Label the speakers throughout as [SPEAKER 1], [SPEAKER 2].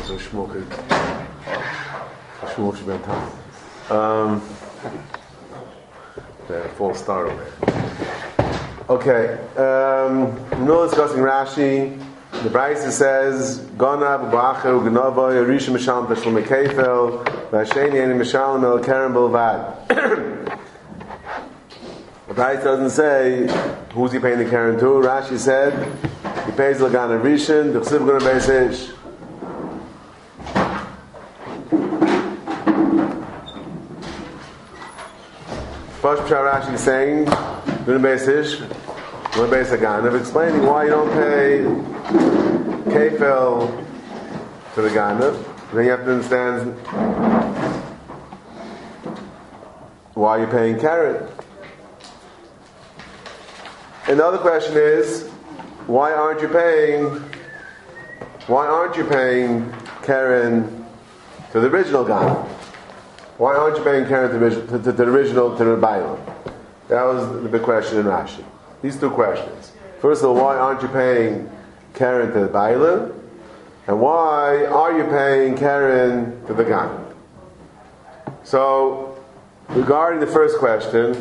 [SPEAKER 1] So Shmuel should be on top. False start over there. Okay. We're not discussing Rashi. The Brisa says, Ganav, Ba'acher, Uganava, Yerisha Mishalem Tashlum Kefel, Vasheni Eni Mishalem El Keren Bilvad. The Brisa doesn't say who's he paying the Keren to. Rashi said he pays the Ganav Rishon, the Chsiv Ganav Beis Ish. First Rashi is saying, Ganav Beis Ish, Ganav Beis Ganav, explaining why you don't pay Kefel to the Ganav. Then you have to understand why you're paying Keren. And the other question is, why aren't you paying Keren to the original Ganav? Why aren't you paying Keren to the original, to the Bailam? That was the big question in Rashi. These two questions. First of all, why aren't you paying Keren to the Bailam? And why are you paying Keren to the Ganav? So, regarding the first question,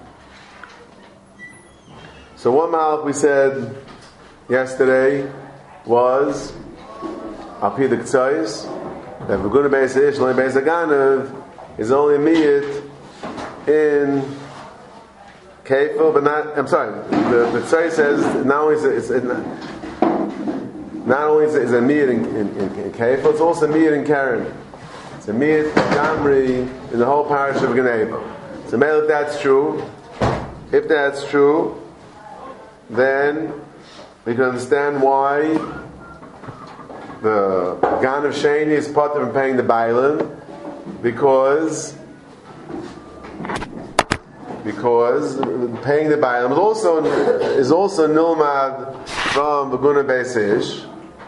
[SPEAKER 1] so one malach we said yesterday was Alpi the K'tzais, that we're going to base Ish, only base Ganav, is only a miyit in Kefil, but not. I'm sorry. The Tzai says not only is it a miyit in Kefil, it's also a miyit in Keren. It's a miyit Gamri in the whole parish of Geneva. So, if that's true, then we can understand why the Ganav Sheni is part of paying the Bailam. Because paying the Bailam is also nilmad from the Guna Beis Ish.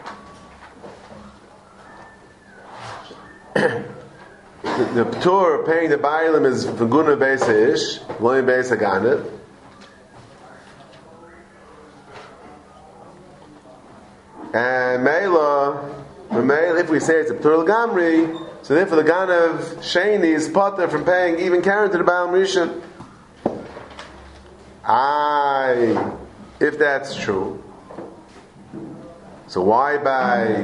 [SPEAKER 1] The P'tur of paying the Bailam is from Guna Beis Ish, Loin Beis Haganav. And Meila, if we say it's a P'tur Gamri, so therefore the Ganav Sheni is potter from paying even Keren to the Bailam Rishon. If that's true, so why by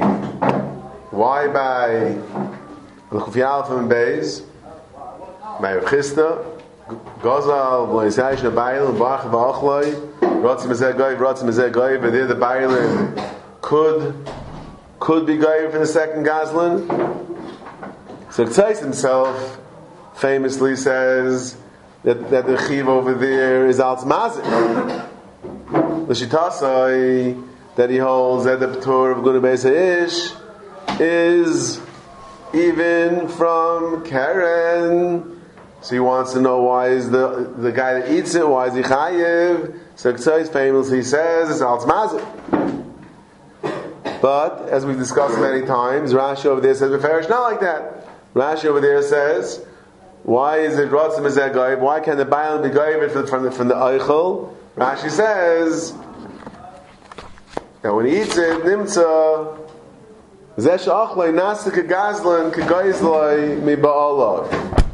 [SPEAKER 1] L'Chufiyal from Beis, by Rav Chisda, Gozal V'Yisrayish Bailam V'Ach V'Achloi, Rotzim Ezeh Goy, Rotzim Ezeh Goy, but there the Bailam could be Goy for the second Gazlan. So Tzais himself famously says that the chiv over there is Alts Mazik. The Shitasai that he holds that the P'tur of Guna Beis Ish is even from Keren. So he wants to know why is the guy that eats it, why is he chayiv? So Tzais famously says it's Alts Mazik. But as we've discussed many times, Rashi over there says Beferish not like that. Rashi over there says, why is it Rotzim Ezeh Goyv? Why can the Bailam be Goyv from the Eichel? Rashi says that when he eats it, Nimtza Zeh She'achloi Nasa K'Gazlan K'Goyzloi Mi Ba'alav.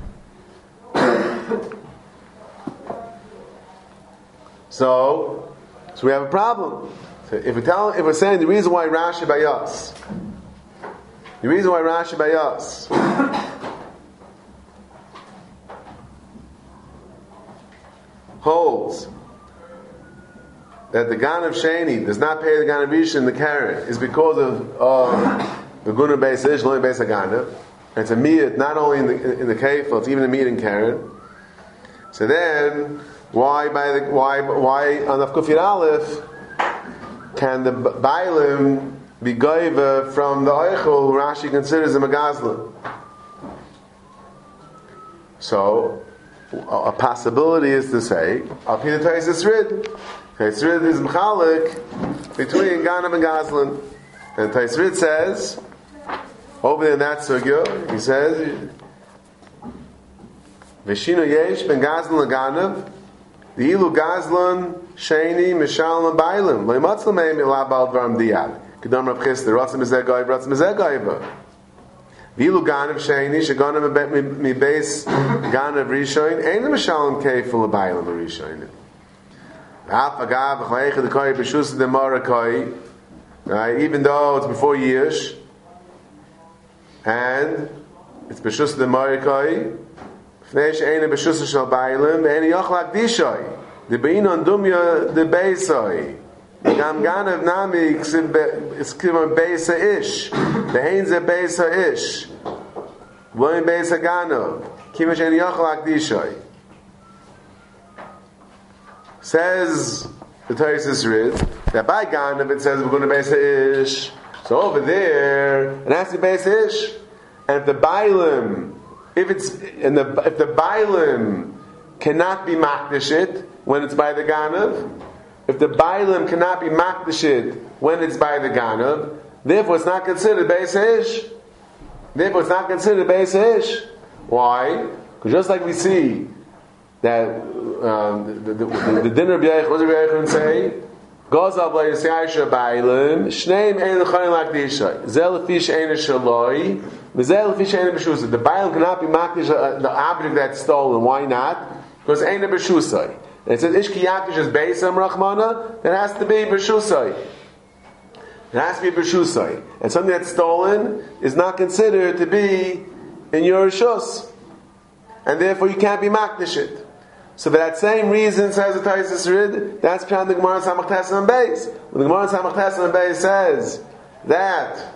[SPEAKER 1] So we have a problem. So if we're saying the reason why Rashi Bayas, holds that the Ganav Sheni does not pay the Ganav Rishon the Keren is because of the Guna Beis Ish, Loin Beis Haganav. It's a miyat not only in the Kefil, it's even a miyat in Keren. So then, why on the Kufir Aleph can the Bailim be goiva from the Eichel who Rashi considers him a Gazlan? So a possibility is to say Alpi the Taisis Rid. Taisis Rid is Mchalik between Ganav and Gazlan. And Taisis Rid says over there in that sugya, he says Veshinu Yesh ben Gazlan Ganav the Ilu Gazlan Sheni Mishal Bailim Leimatzlamei Milabal Dvaram Diad. Kedam Rav Chisda, Ratzim Mizeh Goyv, Ratzim Mizeh Goyva. Vilu Ganav Sheini, Sheganav Mi Beis Ganav Rishoin, Ein Mishalim Keifel Abaylam Rishoin. Haf Agav V'Chayich the Koi B'Shus the Morakoi, even though it's before Yish, and it's B'Shus the Morakoi, Fnei She'ein B'Shus Shal Baylam, Ein Yochlak Dishoi, the Bein on Dumya the Beisoi. Gam Ganav Nami is given Beisa Ish. The Hain's a Beisa Ish. William Beisa Ganav. Kimash and Yochalak Dishoy. Says the Taisus Rid that by Ganav it says we're going to Beisa Ish. So over there it has to be Beisa Ish. And if the Bailim, if the Bailim cannot be Makdashit when it's by the Ganav, if the Bailim cannot be Makdashit when it's by the Ganav, therefore it's not considered Beis Ish. Therefore it's not considered Beis Ish. Why? Because just like we see that the dinner of Yeich, what does Rabbi Yechon say? Gozav le'yisayisha Bailim, Shneim ein l'chayin l'akdishay, Zel l'fish ein l'shaloi, Zel l'fish ein l'b'shusay. The Bailim cannot be Makdash the object that's stolen. Why not? Because ein l'b'shusay. And it says Ishki Yakish is Beisam Rachmana, then it has to be B'Shusay. It has to be B'Shusay. And something that's stolen is not considered to be in your Rishus. And therefore you can't be Makdashit. So for that same reason, says the Taisus Rid, that's behind the Gemara Samach Tessan Beis. When the Gemara Samach Tessan Beis says that,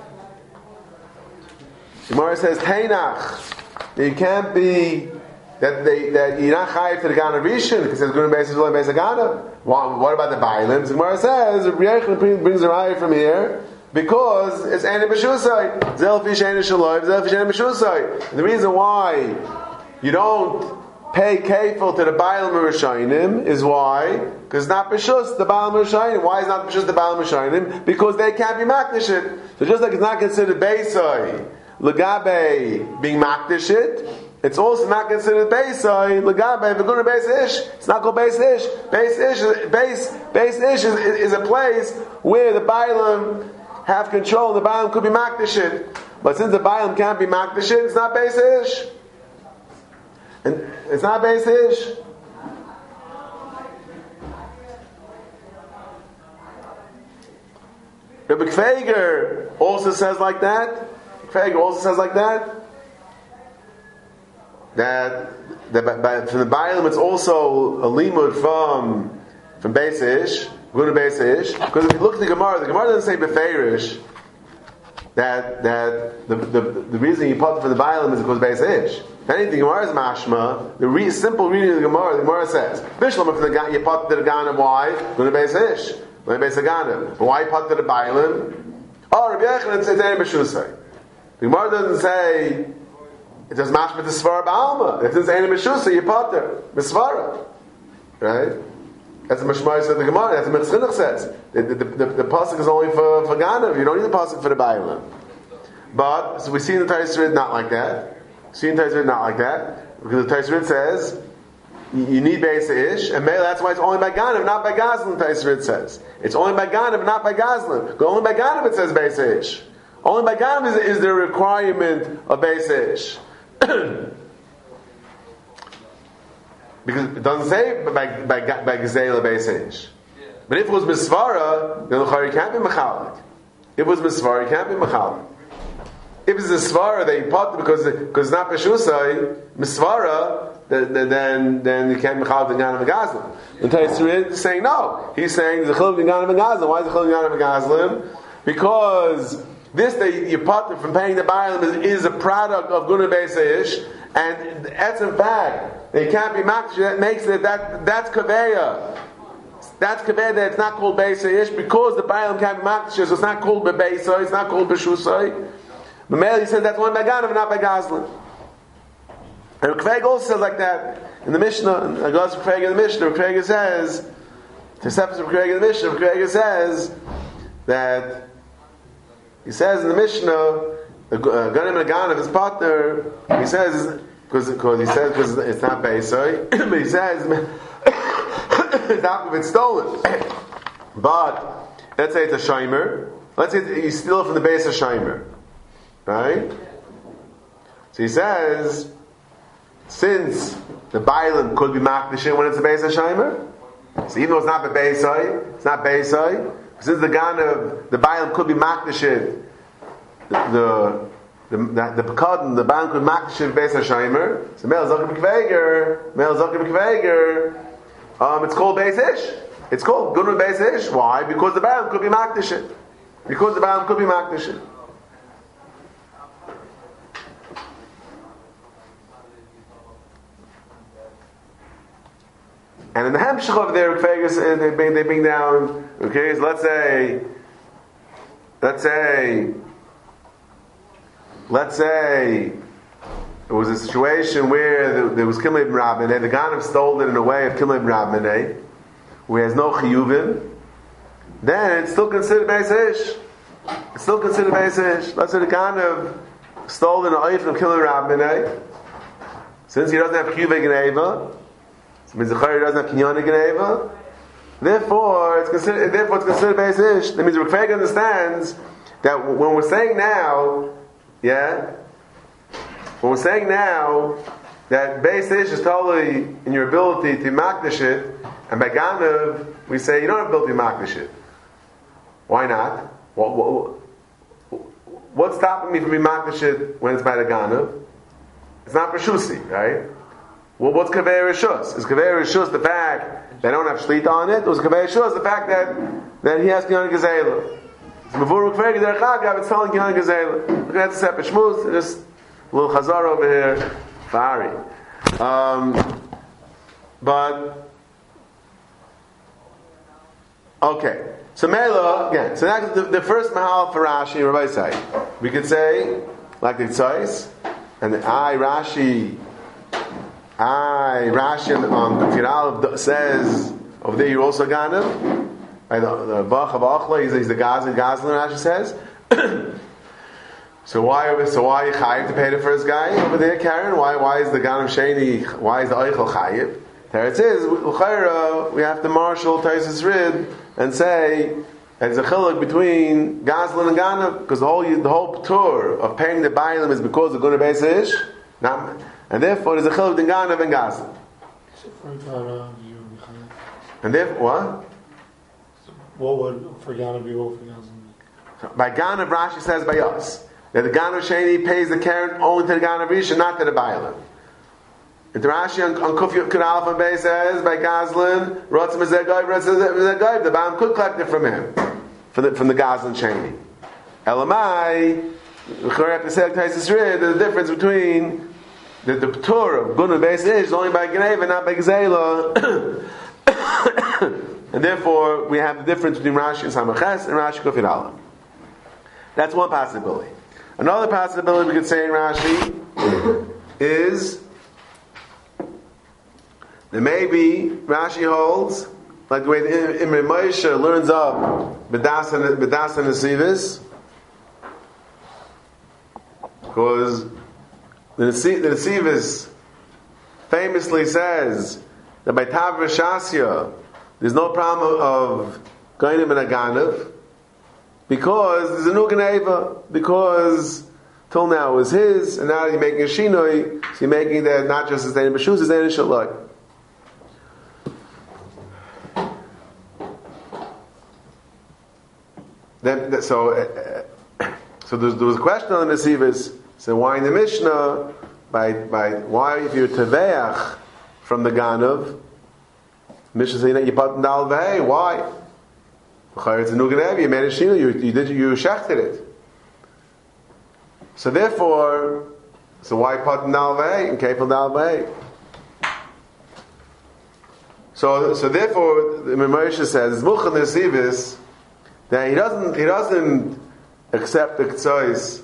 [SPEAKER 1] the Gemara says Teinach, that you can't be that you're not chayiv to the Ganav Rishon because it's going to be based on Ganav. What about the Bailim? The Gemara says Rabbi Yechon brings a raya from here because it's Ein B'Shusay. Zel Fish Ein Shaloi, Zel Fish Ein B'Shusay. The reason why you don't pay kefil to the Bailim Rishonim is why? Because it's not B'Shus the Bailim Rishonim. Why is not B'Shus the Bailim Rishonim? Because they can't be Makdashit. So just like it's not considered Beisai L'gabe being Makdashit, it's also not considered Beisai L'gabe. If we're going to Beis Ish, it's not called Beis Ish. Beis Ish is a place where the Bailim have control. The Bailim could be Makdashit, but since the Bailim can't be Makdashit, it's not Beis Ish. And it's not Beis Ish. Rabbi Kfeger also says like that. That from the Bailim it's also a limud from Beis Ish, go to Beis Ish. Because if you look at the Gemara doesn't say Beferish that the reason you put from the Bailim is because of Beis Ish. If anything, Gemara is mashma. The simple reading of the Gemara says Bishlam from the you put to the Ganav. Why? Go to Beis Ish, go to Beis Ganav. But why you put to the Bailim? Oh, Rabbi Yechon says Ein B'Shusay. The Gemara doesn't say. It does mashma to Svara Ba'alma. If it's Ein B'Shusay, you put there B'Svara, right? That's the mashma of the Gemara. That's what Mechinuch says. The pasuk is only for Ganav. You don't need the pasuk for the Bailim. But so we see in the Taisus not like that. Because the Taisus says you need Beis Ish, and that's why it's only by Ganav, not by Gazlan. Taisus says it's only by Ganav, not by Gazlan. But only by Ganav it says Beis Ish. Only by Ganav is there a requirement of Beis Ish. Because it doesn't say by Gezela Beis Ish. But if it was Misvara, then the can't be Mechalik. If it was Misvara, it can't be Mechalik. If it's a Svara that you put because it's not B'Shusay, Misvara, then you can't be Mechalik the Ganav Gazlan. The Taisus is saying no. He's saying there's a Chiluk Ganav Gazlan. Why is the Chiluk Ganav Gazlan? Because this that you put from paying the Bailim is a product of Guna Beis Ish, and that's in fact they can't be Makdash. That makes it that's Kaveya. That's Kaveya that it's not called Beis Ish because the Bailim can't be Makdash. So it's not called Bebeisai. It's not called B'Shusai. But Meli says that's only by Ganav and not by Gazlan. And Kveg also says like that in the Mishnah. And I goes to Kveg in the Mishnah. Kveg says to separate Kveg in the Mishnah. Kveg says that. He says in the Mishnah, Ganim and Ganav, his partner, he says because it's not Beisai, but he says it's not if it's stolen. But let's say it's a Shomer let's say you steal it from the base of Shaimer, right? So he says, since the Bailam could be Makdashin when it's a base of Shaimer, so even though it's not the Beisai, it's not Beisai, since the Bailam could be Makdashin, the Pekadon, the Bailam could Makdashin base of Shaimer, so Mel Zakim Kveger, it's called Beis Ish. It's called Gunun Beis Ish. Why? Because the Bailam could be Makdashin. And in the Hemshech of their Kvegas, they bring down, okay, so let's say there was a situation where there was Kilmei ibn Rabbaneh, the Ganav stole it in a way of Kilmei ibn Rabbaneh, who has no chiyuvim, then it's still considered Beis Ish. Let's say the Ganav stole in an oif from Kilmei ibn Rabbaneh, since he doesn't have chiyuvei Geneva, it means the Chayr doesn't have Kinyan Geneva, therefore it's considered Beis Ish. That means the Rukfeg understands that when we're saying now, when we're saying now that Beis Ish is totally in your ability to makdash it, and by Ganav we say you don't have ability to makdash it. Why not? What's stopping me from being makdash it when it's by the Ganav? It's not Pershusi, right? Well, what's Kaveh Rishus? Is Kaveh Rishus the fact they don't have Shlita on it? Or is Kaveh Rishus the fact that he has Kinyan Gezeilah? Before Rukfeg Derech Agav, it's telling Kinyan Gezeilah. Look, that's a separate shmuz. Just a little chazar over here. Fari. But okay. So Mela again. So that's the first mahal for Rashi. Rabbi say we could say like the Tzais and Rashi on Kufir says over there you're also Ganav. The Bach of Achla, he's the Gazlan. Rashi says. So why are you chayiv to pay the first guy over there, Karen? Why is the Ganav Sheni? Why is the Eichel chayiv? There it is. We have to marshal Taisus Rid and say there's a chiluk between Gazlan and Ganav because the whole tour of paying the Bailam is because of Gunnar Beis Ish, and therefore there's a chiluk between Ganav and Gazlan. And therefore what?
[SPEAKER 2] What would for Ganav be? What for Gazlan?
[SPEAKER 1] By Ganav, Rashi says by us that the Ganav Sheni pays the Karen only to the Ganav Rishon, not to the Bailam. And the Rashi on Kuf Yud Alf and Bay says by Gazlan, Rotzim Zegoy, the Bailam could collect it from him, from the Gazlan Sheni. Elamai, there's a difference between the Torah of Gunnar Beis Ish is only by Geneva, not by Gezeilah. And therefore, we have the difference between Rashi and Samaches and Rashi Kuf Yud Aleph. That's one possibility. Another possibility we could say in Rashi is that maybe Rashi holds, like the way the Imre Moshe learns up B'das and Nesivis, because the Nesivis famously says that by Tav Rishasya there's no problem of going in a Ganav, because there's a new Geneva, because till now it was his, and now you're making a Shinoi, so you're making that not just a Zayin B'Shuz, it's Zayin Shalai. So there was a question on the Nesivis, so why in the Mishnah, by why if you're Teveach from the Ganav, Mishnah saying that you put in Dal V'Hei, why? It's a new Geneva, you made a Shino, you shechted it. So therefore, why put in Dal V'Hei and Kefil Dal V'Hei? So therefore, the Moshe says, Muchan Nesivis, that he doesn't accept the Ktsois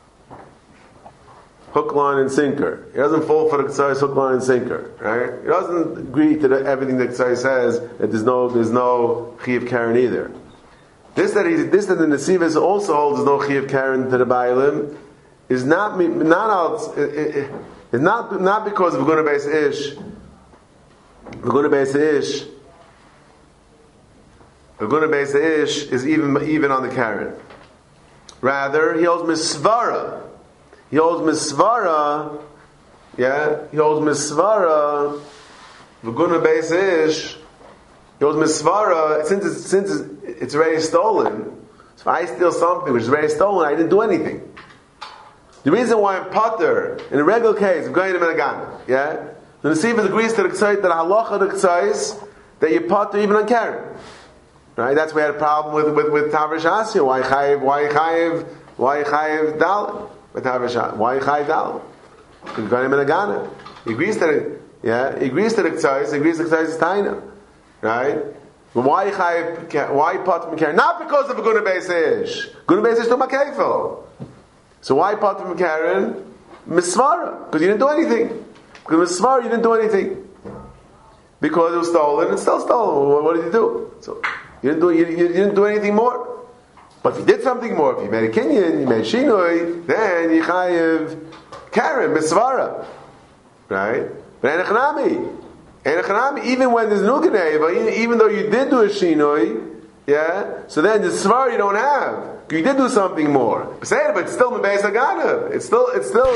[SPEAKER 1] hook, line, and sinker. He doesn't fall for the Ktsois hook, line, and sinker. Right? He doesn't agree to everything that Ktsois says that there's no Chiyav Karen either. This that the Nesivis also holds there's no Chiyav Karen to the Bailim is not because of Gunnar Beis Ish. Gunnar Beis Ish is even on the Karen. Rather, he holds misvara. He holds misvara. Yeah, he holds misvara. V'guna beis ish. He holds misvara. Since it's already stolen. So if I steal something which is already stolen, I didn't do anything. The reason why I'm potter in a regular case of going to Menagana, yeah, the Nesiva agrees to the Ksayt that halacha the Ksayt that you potter even on Karen. Right? That's why we had a problem with Tavrish Asya. Why chayiv dal with Tavrish Asya? Why chayiv dal? Because going to Menagana. He agrees to it. Yeah, he agrees to the Ksayt. He agrees to the Ksayt is taina. Right? But why potter from Karen? Not because of a guna beis ish. Guna beis ish to makefel. So why part from Karen? Misvara, because you didn't do anything. Because Misvara, you didn't do anything. Because it was stolen, it's still stolen. What did you do? So you didn't do anything more. But if you did something more, if you made a kinyan, you made shinoi, then you chayiv Karen, Misvara. Right? But Enechanami, even when there's no Geneva, even though you did do a shinoi, yeah, so then the Svar you don't have. You did do something more. But it's still Mebeis Haganav. It's still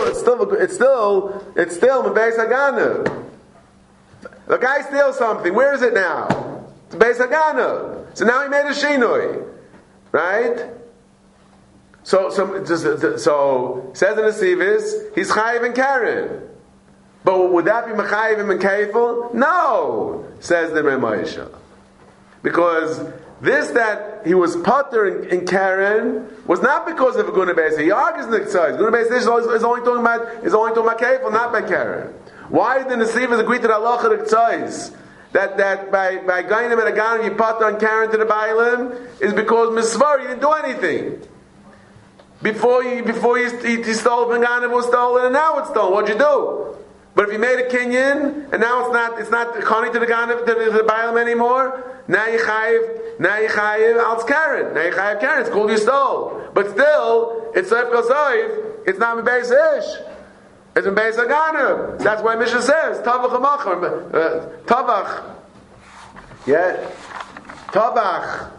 [SPEAKER 1] Mebeis Haganav. The guy steals something. Where is it now? It's Beis Haganav. So now he made a shinoi, right? So says in the Sivis, he's chayiv and Karen. But would that be mechayiv and keifel? No, says the Remoisha, because this that he was potter in Karen was not because of a guna beis. He argues in the Ksayis. Guna beis is only talking about keifel, not by Karen. Why did the Nesivas agree to the halacha of the Ksayis that by going to Menagana you potter on Karen to the Bailim is because misvar you didn't do anything. Before you stole Menagana, it was stolen, and now it's stolen. What'd you do? But if you made a kinyan and now it's not according to the Ganav to the Bailim anymore, now you chayiv al Karen. Now you chayiv Karen. It's called you stole, but still it's Seif Kosoif. It's not Mebeis Ish. It's Mebeis Haganav. That's why Mishnah says Tavach Hamachar Tavach. Yeah, Tavach.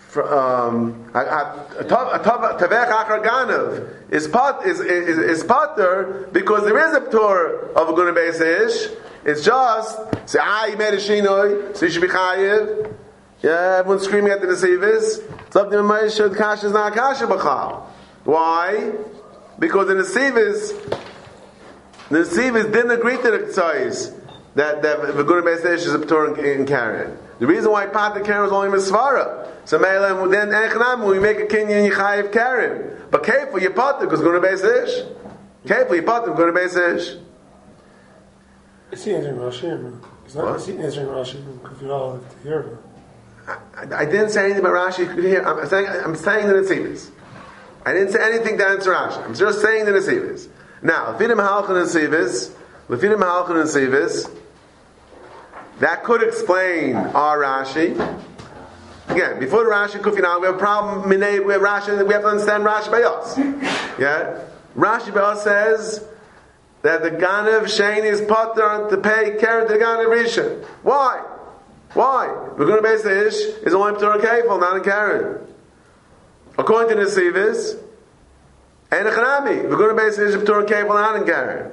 [SPEAKER 1] Tavech Achar Ganav is potter because there is a ptur of a guna beis ish. It's just say you made a shinoi, so you should be chayiv. Yeah, everyone's screaming at the Nesivis. Something in my shod kasha is not kasha b'chal. Why? Because the Nesivis didn't agree to the tzayis that the guna beis ish is a ptur in Karen. The reason why potter Karen was only misvara. So then Echnam, when we make a kinyan yichayiv Karen. But Kefil you potter because guna beis ish. Kefil you potter guna beis ish.
[SPEAKER 2] Is he answering Rashi? He's not. Is he answering Rashi? Because you're all to hear him.
[SPEAKER 1] I didn't say anything about Rashi. I'm saying the Nesivis. I didn't say anything to answer Rashi. I'm just saying the Nesivis. Now, Lefidim Halchan Nesivis, that could explain our Rashi. Again, before the Rashi Kufinal, we have a problem. We have Rashi. We have to understand Rashi by us. Yeah, Rashi by us says that the Ganav Shani is potter to pay Karen to the Ganav Rishon. Why? We're going to base the ish is only P'tur Keifel, not in Karen. According to the Nesivis, and the Chanami, we're going to base the ish P'tur Keifel, not in Karen.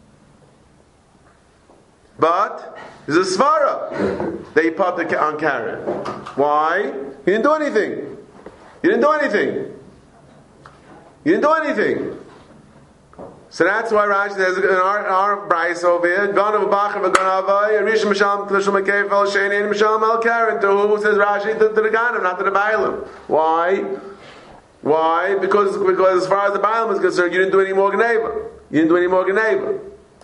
[SPEAKER 1] But there's a svara that you potter on Karen. Why? You didn't do anything. So that's why Rashi says in our Bryce over here, Ganav Bachar v'Ganavai, Rishon Misham T'Lishum Keifel Sheinin Misham El Karen. To who says Rashi to the Ganav, not to the Bailim. Why? Because as far as the Bailim is concerned, you didn't do any more Geneva.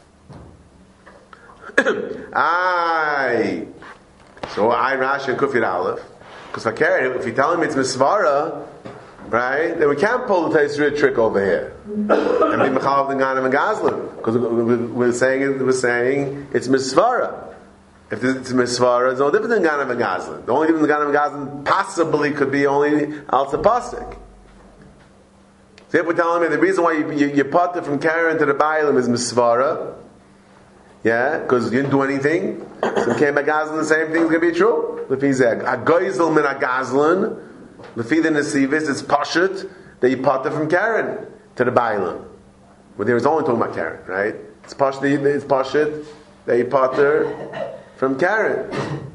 [SPEAKER 1] So Rashi and Kufir Aleph. Because if you tell him it's Misvara, right, then we can't pull the Taisri trick over here and be Mechalav the Ganav and Gazlan. Because we're saying it's Misvara. If it's Misvara, it's no different than Ganav and Gazlan. The only difference than Ganav and Gazlan possibly could be only Al Tapasik. So if we're telling me the reason why you potter from Karen to the Bailim is Misvara, yeah, because you didn't do anything. So came by Gazlan, the same thing is going to be true. Lefi zeh, a goizel min a Gazlan, lefi the Nesivis, it's pashut that you pater from Karen to the Bailam. But there was only talking about Karen, right? It's pashit that you pater from Karen,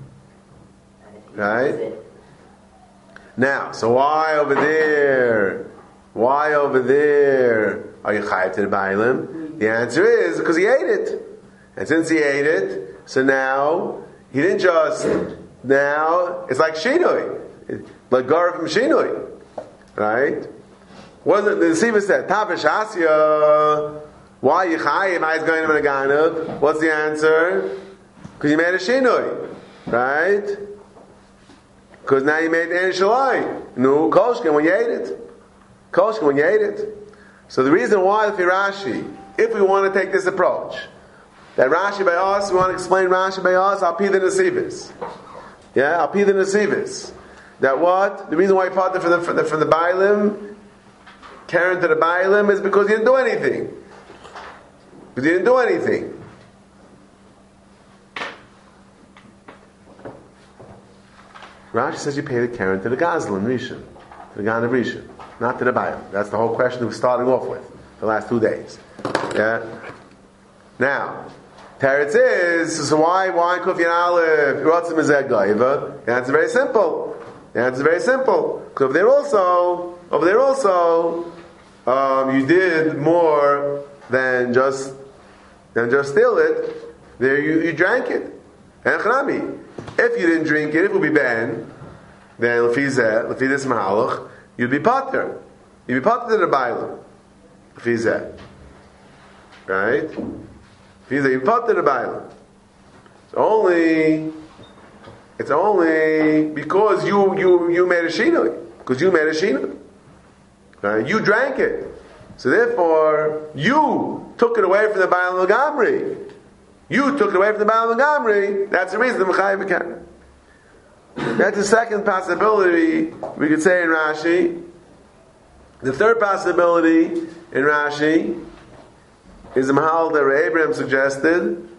[SPEAKER 1] right? Now, so why over there? Why over there are you chayav to the Bailam? The answer is because he ate it, and since he ate it, so now he didn't just. Now it's like shinoi, like gar from shinoi, right? Wasn't the Siva said tavish asya? Why you chayav? Why is going to be a ganav? What's the answer? Because you made a shinoi, right? Because now you made an shalai. No koshkin when you ate it. Koshkin when you ate it. So the reason why the Rashi, if we want to take this approach, that Rashi by us, we want to explain Rashi by us, I'll pee the Nesivis. Yeah, I'll pee the Nesivis. That what? The reason why he fought from the Bailim, Karen to the Bailim, is because he didn't do anything. Because he didn't do anything. Rashi says you pay the Karen to the Gazlan Rishon, to the Ganav Rishon, not to the Bailim. That's the whole question that we're starting off with the last 2 days. Yeah. Now, Teretz is, so why Kufyan Aleph, Rotzim Mizeh Gaiva? The answer is very simple. Because over there also, you did more than just steal it. There you drank it. And Chanami, if you didn't drink it, it would be ben, then Lefizeh, this Mahalach, you'd be pater. You'd be pater to the Bailam. Lefizeh. Right? You put to the Bailam. It's only because you made a shinoi. Because you made a shinoi. Right? You drank it. So therefore, you took it away from the Bailam Gamri. You took it away from the Bailam Gamri. That's the reason the Mechayiv Karen. That's the second possibility we could say in Rashi. The third possibility in Rashi is the Mahal that Abraham suggested,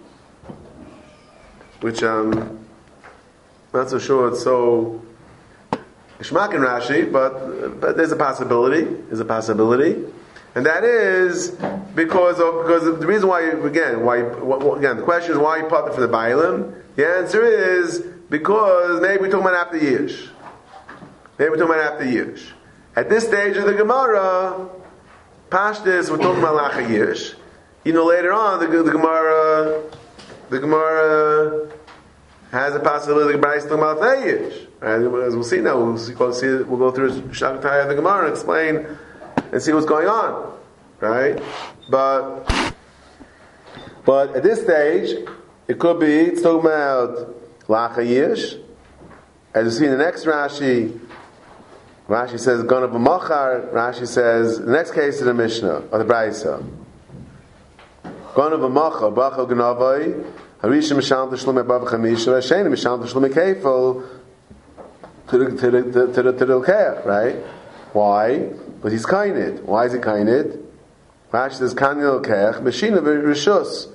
[SPEAKER 1] which I'm not so sure it's so Ishmak in Rashi, but there's a possibility. And that is because the reason why the question is why you put it for the Bailim. The answer is because maybe we're talking about after Yish. At this stage of the Gemara, Pashtus, we're talking about Lacha Yish. Later on, the Gemara has a possibility the Gemara is talking about Yish. Right? As we'll see now, we'll go through Shakataya of the Gemara and explain and see what's going on, right? But at this stage, it could be it's talking about Lacha Yish. As you see in the next Rashi says Ganav Machar. Rashi says the next case is the Mishnah or the Braisa. Ganav Machar Bacha Ganavai Harisha Misham Tishlume Bav Chamisha Sheni Misham Tishlume Kefil to the Keh, right? Why? But he's kainid. Why is he kainid? Rashi says Kanil Kech Meshina Rishus.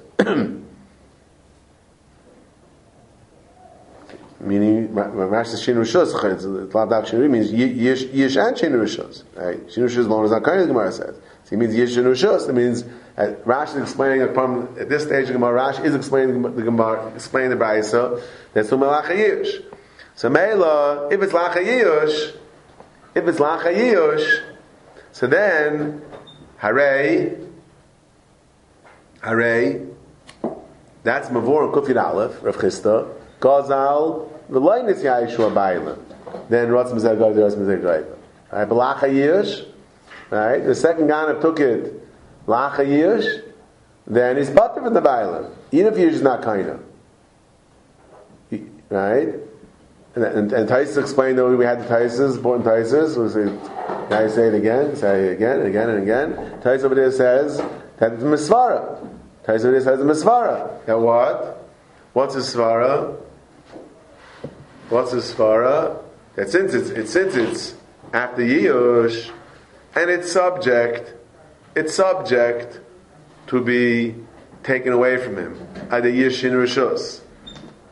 [SPEAKER 1] Meaning, Rashi says Shin Rishus. It's a lot of Shin means Yish and Shin Rishus. Right? Shin Rishus long as not kainid. The Gemara says. So he means Yish Shin Rishus. That means Rashi is explaining at this stage of the Gemara. Rashi is explaining the Gemara, explaining the Brayso. That's from Lacha Yish. So Meila, if it's Lacha Yish, so then Hare, that's Mavor and Kufid Aleph, Rav Chisda, Gazal, the line is Yaishua Bailam. Then Ratzim Zeh Goy, the Ratzim Zeh Goy. Right, but Lacha Yish, right, the second Ganav took it, Lacha Yish, then he's butter from the Bailam. Even if Yish is not Kaina. Right? And Taisus explained that we had the Taisus, important Taisus. Now you say it again, say it again and again and again. Taisus over there says that it's a Misvara. Taisus over there says it's a Misvara. Now what? What's a Svara? That since it's after Yush, and it's subject to be taken away from him. Ad Yishin Rishus.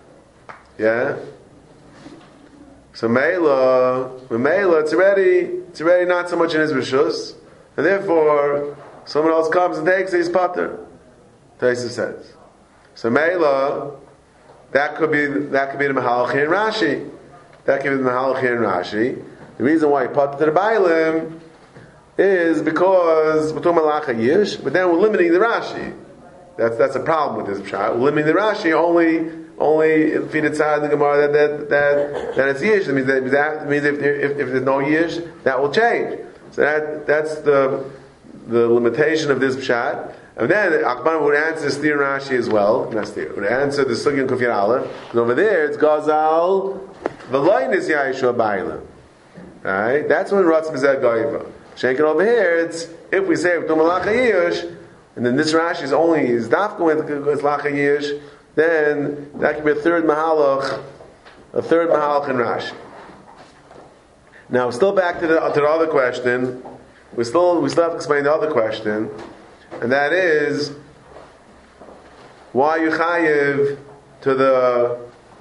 [SPEAKER 1] Yeah? So Meila, it's already it's already not so much in his rishus, and therefore someone else comes and takes his pater. Taisa says. So Meila, that could be the Mahalachi and Rashi. That could be the Mahalachi and Rashi. The reason why he put to the Bailim is because we're talking about Lacha Yish, but then we're limiting the Rashi. That's a problem with this pshat. We're limiting the Rashi only if it's inside the Gemara that it's Yish. That means if there's no Yish, that will change. So that's the limitation of this pshat. And then Akbar would answer Stir Rashi as well. Not Stir. Would answer the Sugyan Kufir Aleph. And over there it's Gazal V'loin is Yaishua Bailim. Right? That's when Ratzim is Goiva. Shankin over here, it's if we say Lacha Yish, and then this Rashi is Dafka with Lacha Yish, then that can be a third Mahalach in Rashi. Now, still back to the other question. We still have to explain the other question, and that is why you chayiv to the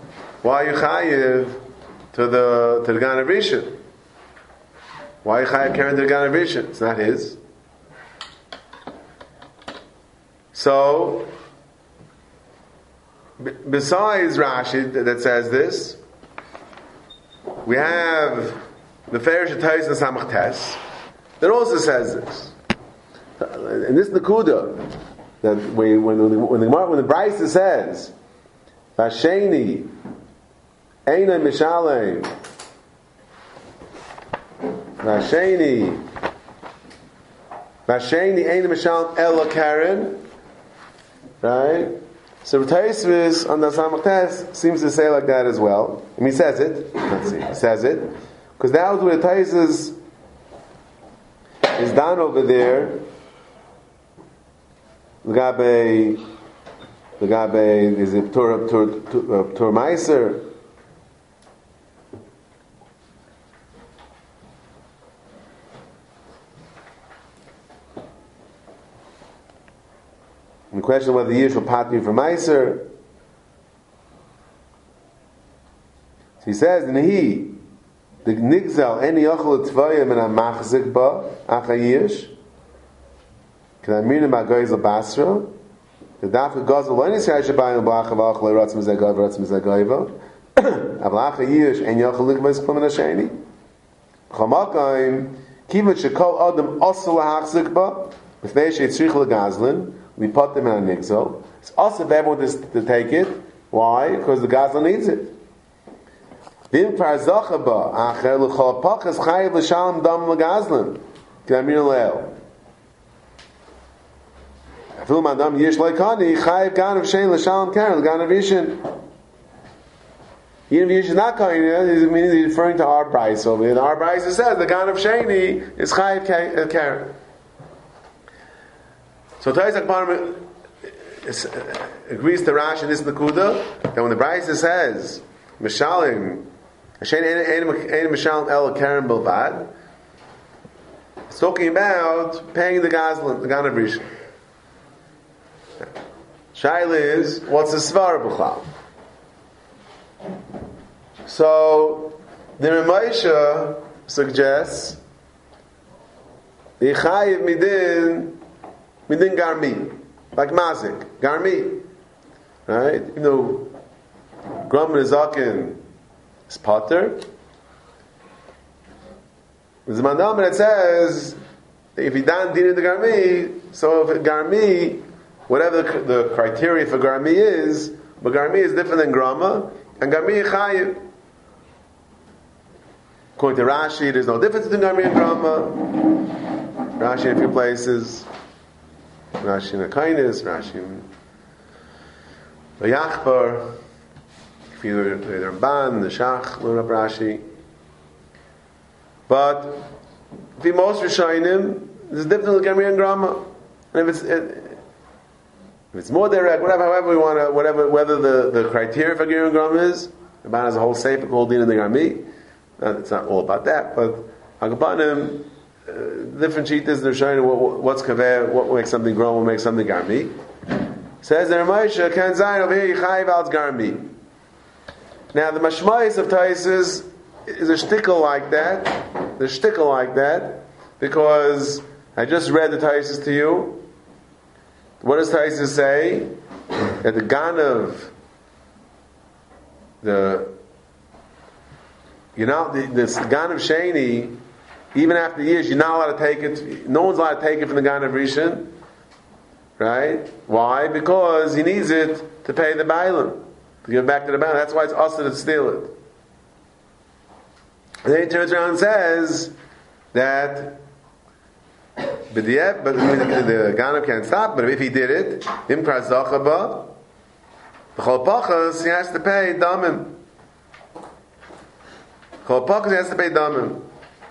[SPEAKER 1] Gan Rishon. Why Chayav Karen to the Gan Rishon? It's not his. So, besides Rashi that says this, we have the Ferish Tais and Samach Tes that also says this. And this Nakuda that when the Brisa says Vasheni Eina Mishalem Vasheni Eina Mishalem Ela Karen, right? So Taisvis on the Samach Tes seems to say like that as well. I mean, he says it. Let's see, he says it because that was where the Taisvis is done over there. L'gabe is it Tur Meiser? The question whether the Yish will patri for Meiser. So he says, "Nehi the nigzal any yochel tzvayim and a machzik ba achayish." K'namina ba'goyz l'basra. The dafka gozel lo nisay shabayim b'achav achal l'rotzim zegoyva. Avla achayish en yochel l'gvayz k'lam n'asheni. Chamakayim kivat shekol adam osel l'hachzik ba b'fnei she'etzrich l'gazlin. We put them in a nixel. It's also if everyone to take it. Why? Because the Gazlan needs it. Vim farzachaba acher l'chol pachas chayiv l'shalom dam l'Gazlan. K'namina le'el. Afil madam yish le'kani chayiv ganav shein l'shalom karen l'ganav yishin. Even if yish is not coming, he's referring to our price over here. Our price says the ganav sheini is chayiv karen. So Tais Akbar agrees to Rashi in this Nakuda that when the Brisa says Mishalim Hashem Ein Mishalim El Karen Bilvad, it's talking about paying the Gazlan, the Ganav Rishon. Shaila is what's the Svar B'chal? So the Ramesha suggests the Chayiv Midin Garmi, like Mazik, Garmi, right? You know, Gram Nezakin is Potter. There's a mandam that says if he done din in the Garmi, so if Garmi, whatever the criteria for Garmi is, but Garmi is different than Grama, and Garmi is Chayiv. According to Rashi, there's no difference between Garmi and Grama. Rashi in a few places. Rashi in the Kainis, Rashi in the Yachbar, either the Ramban, the Shach, learn up Rashi. But if you most Rishayim, there's a difference with Gamri and Grama. And if it's more direct, however we want to, whether the criteria for Gamri and Grama is, the Ban has a whole sefer called Din and the Garmi. It's not all about that, but Hagabanim. Different cheetahs they're showing what's kaver, what makes something grow, what makes something garmi. Says the Ramesha can zayin over here yichayiv al garmi. Now the mashmayis of Taisus is a shtickle like that. There's a shtickle like that because I just read the Taisus to you. What does Taisus say? That the Ganav, the Ganav Sheni, even after years, you're not allowed to take it. No one's allowed to take it from the Ganav Rishon, right? Why? Because he needs it to pay the Bailam, to give it back to the Bailam. That's why it's also to steal it. And then he turns around and says that, but the Ganav can't stop. But if he did it, Imkar Zachaba, the Chol Pachas, he has to pay Damim. Chol Pachas, he has to pay Damim.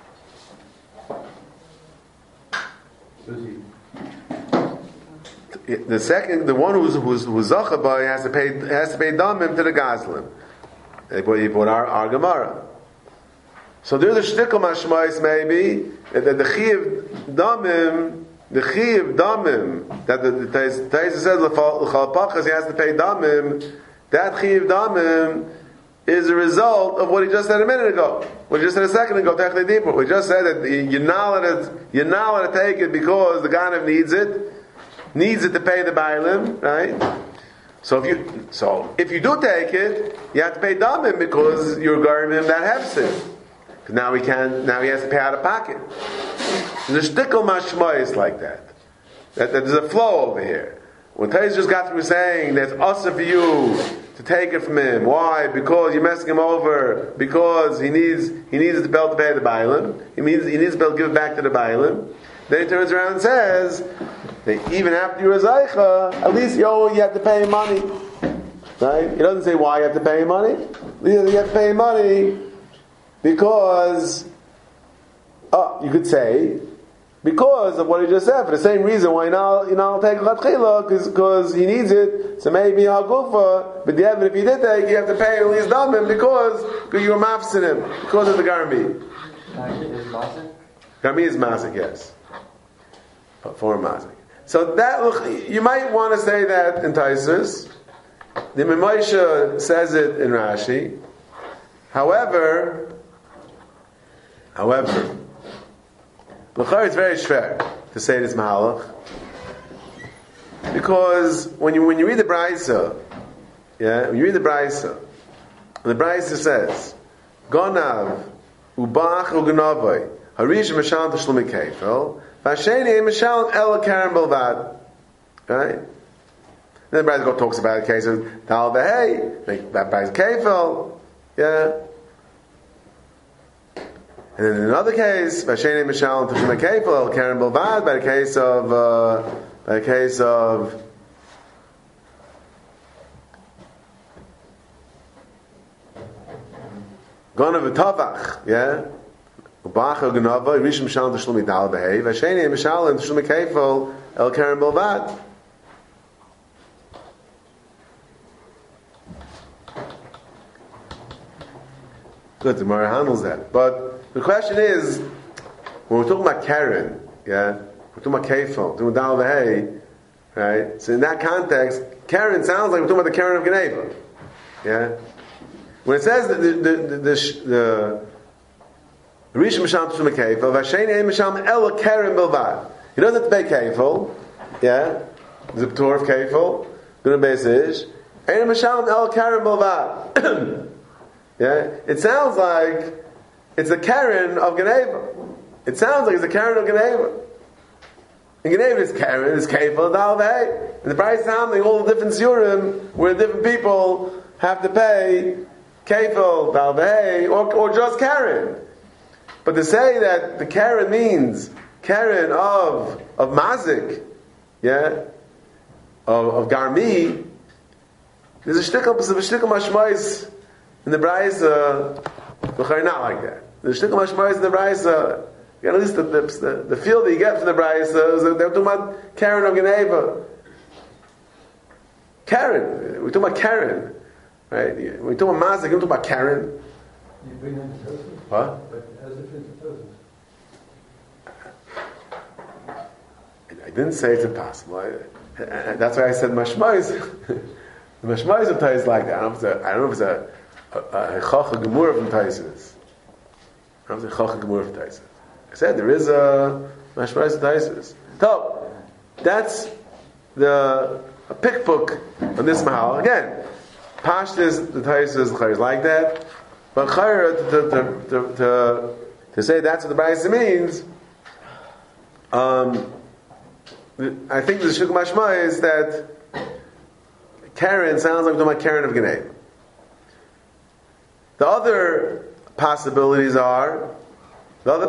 [SPEAKER 1] The second, the one who's Zachaba, he has to pay Damim to the Gazlim. He brought our Gemara. So there's a shtickle mashmais maybe that the chiv damim, that the Taisa says l'chalpachas he has to pay damim. That chiv damim is a result of what he just said a minute ago. What he just said a second ago. Technically, we just said that you're not allowed to take it because the ganav needs it to pay the bailim, right? So if you do take it, you have to pay damim because you're guarding him that hefsid. Now he has to pay out of pocket. There's shtickle mashmois like that. That there's a flow over here. When Taiz just got through saying that it's also for you to take it from him. Why? Because you're messing him over. Because he needs the belt to pay the bailim. He needs the belt to give it back to the bailim. Then he turns around and says that even after you're a zaycha, at least you have to pay him money. Right? He doesn't say why you have to pay him money. You have to pay him money because, you could say, because of what he just said, for the same reason why now take Chatchila, because he needs it, so maybe Hagufa, but if he did take, you have to pay at least Damim because you were mafsin him, because of the Garmi. Garmi is Mazik, yes. For Mazik. So that, you might want to say that in Taisus. The Mimosha says it in Rashi. However, L'char is very schwer to say this mahalach because when you read the Braisa, when the Braisa says Gonav ubach ugnavai harish mashal t'shlumi kefel v'asheni mashal el karen belvad, right? Then the Braisa talks about the case of Tal v'hei, like that Braisa kefel, And then in another case, Vasheni Mishal Tashuma Kefel El Karen Bilvad, by the case of Gonav V'Tavach, Ubacha Gnava, Rishim Mishal Tashlumi Dal Behei, Vasheni Mishal Tashuma Kefel El Karen Bilvad. Good, the Gemara handles that, but the question is, when we're talking about Karen, we're talking about Kefil, we're talking about Dal V'Hei, right? So in that context, Karen sounds like we're talking about the Karen of Geneva, When it says that the Rishon Misham Tashum Kefil, V'Hasheni Ein Misham El Karen Bilvad. He doesn't have to pay Kefil, There's a P'tur of Kefil, Guna Beis Ish, Ein Misham El Karen Bilvad. It sounds like it's a Karen of Geneva. It sounds like it's a Karen of Geneva. In Geneva, it's Karen, it's Kefil, Dal V'Hei. And the price sounding all the different Surim where different people have to pay Kefil, Dal V'Hei, or just Karen. But to say that the Karen means Karen of Mazik, of Garmi, there's a shtickle mashmais in the Braisa, not like that. The shtickle mashmais in the Braisa, at least the feel that you get from the Braisa is that they're talking about Karen of Geneva. Karen, we're talking about Karen, right? We're talking about Mazik, we're talking about Karen.
[SPEAKER 3] You bring them to Tosis?
[SPEAKER 1] What?
[SPEAKER 3] But as if it's Tosis.
[SPEAKER 1] I didn't say it's impossible. That's why I said mashmais. The mashmais of Tais like that. I don't know if it's a Chach Gemura from Taisis. I was a Chacham Gemur for Taisus. I said there is a Mashmarais of Taisus. So that's a pick book on this mahal. Again, Pashtas, the Taisus, the Chayr is like that. But Chayr, to say that's what the Brayso means, I think the Shuk Mashma is that Karen sounds like we're talking about Karen of Geneva. The other possibilities are one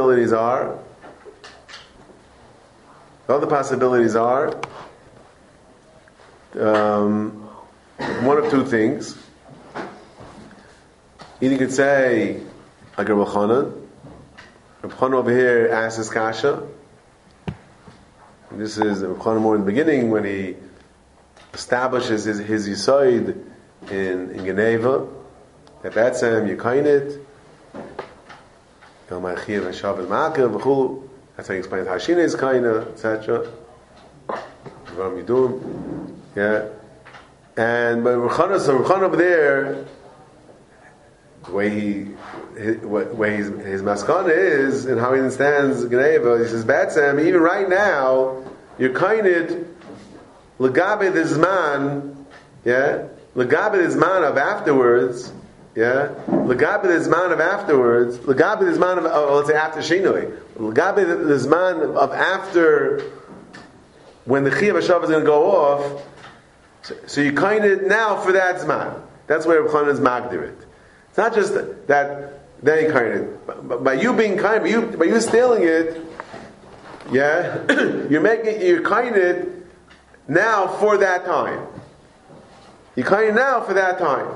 [SPEAKER 1] of two things. Either you could say like Reb Chanan. Reb Chanan over here asks his kasha. This is Reb Chanan more in the beginning when he establishes his yisoid in Geneva. That's him, you kind it. That's how he explains how Shina is kinda, etc. Yeah. And but Reb Chanan over there, the way his maskana is and how he understands Geneva, he says, Batsam, even right now, you're kinded Lagabe the Zman, yeah? Lagabe the Zman of afterwards, yeah? Lagabe the Zman of afterwards, Lagabe the Zman of, let's say after Shinoi, Lagabe the Zman of after, when the Chiyuv HaShav is going to go off, so you kinded now for that Zman. That's where Reb Chanan is magdir it. It's not just that then you kind it, but by you being kind, by you stealing it, yeah, you're kind it now for that time. You kind it now for that time.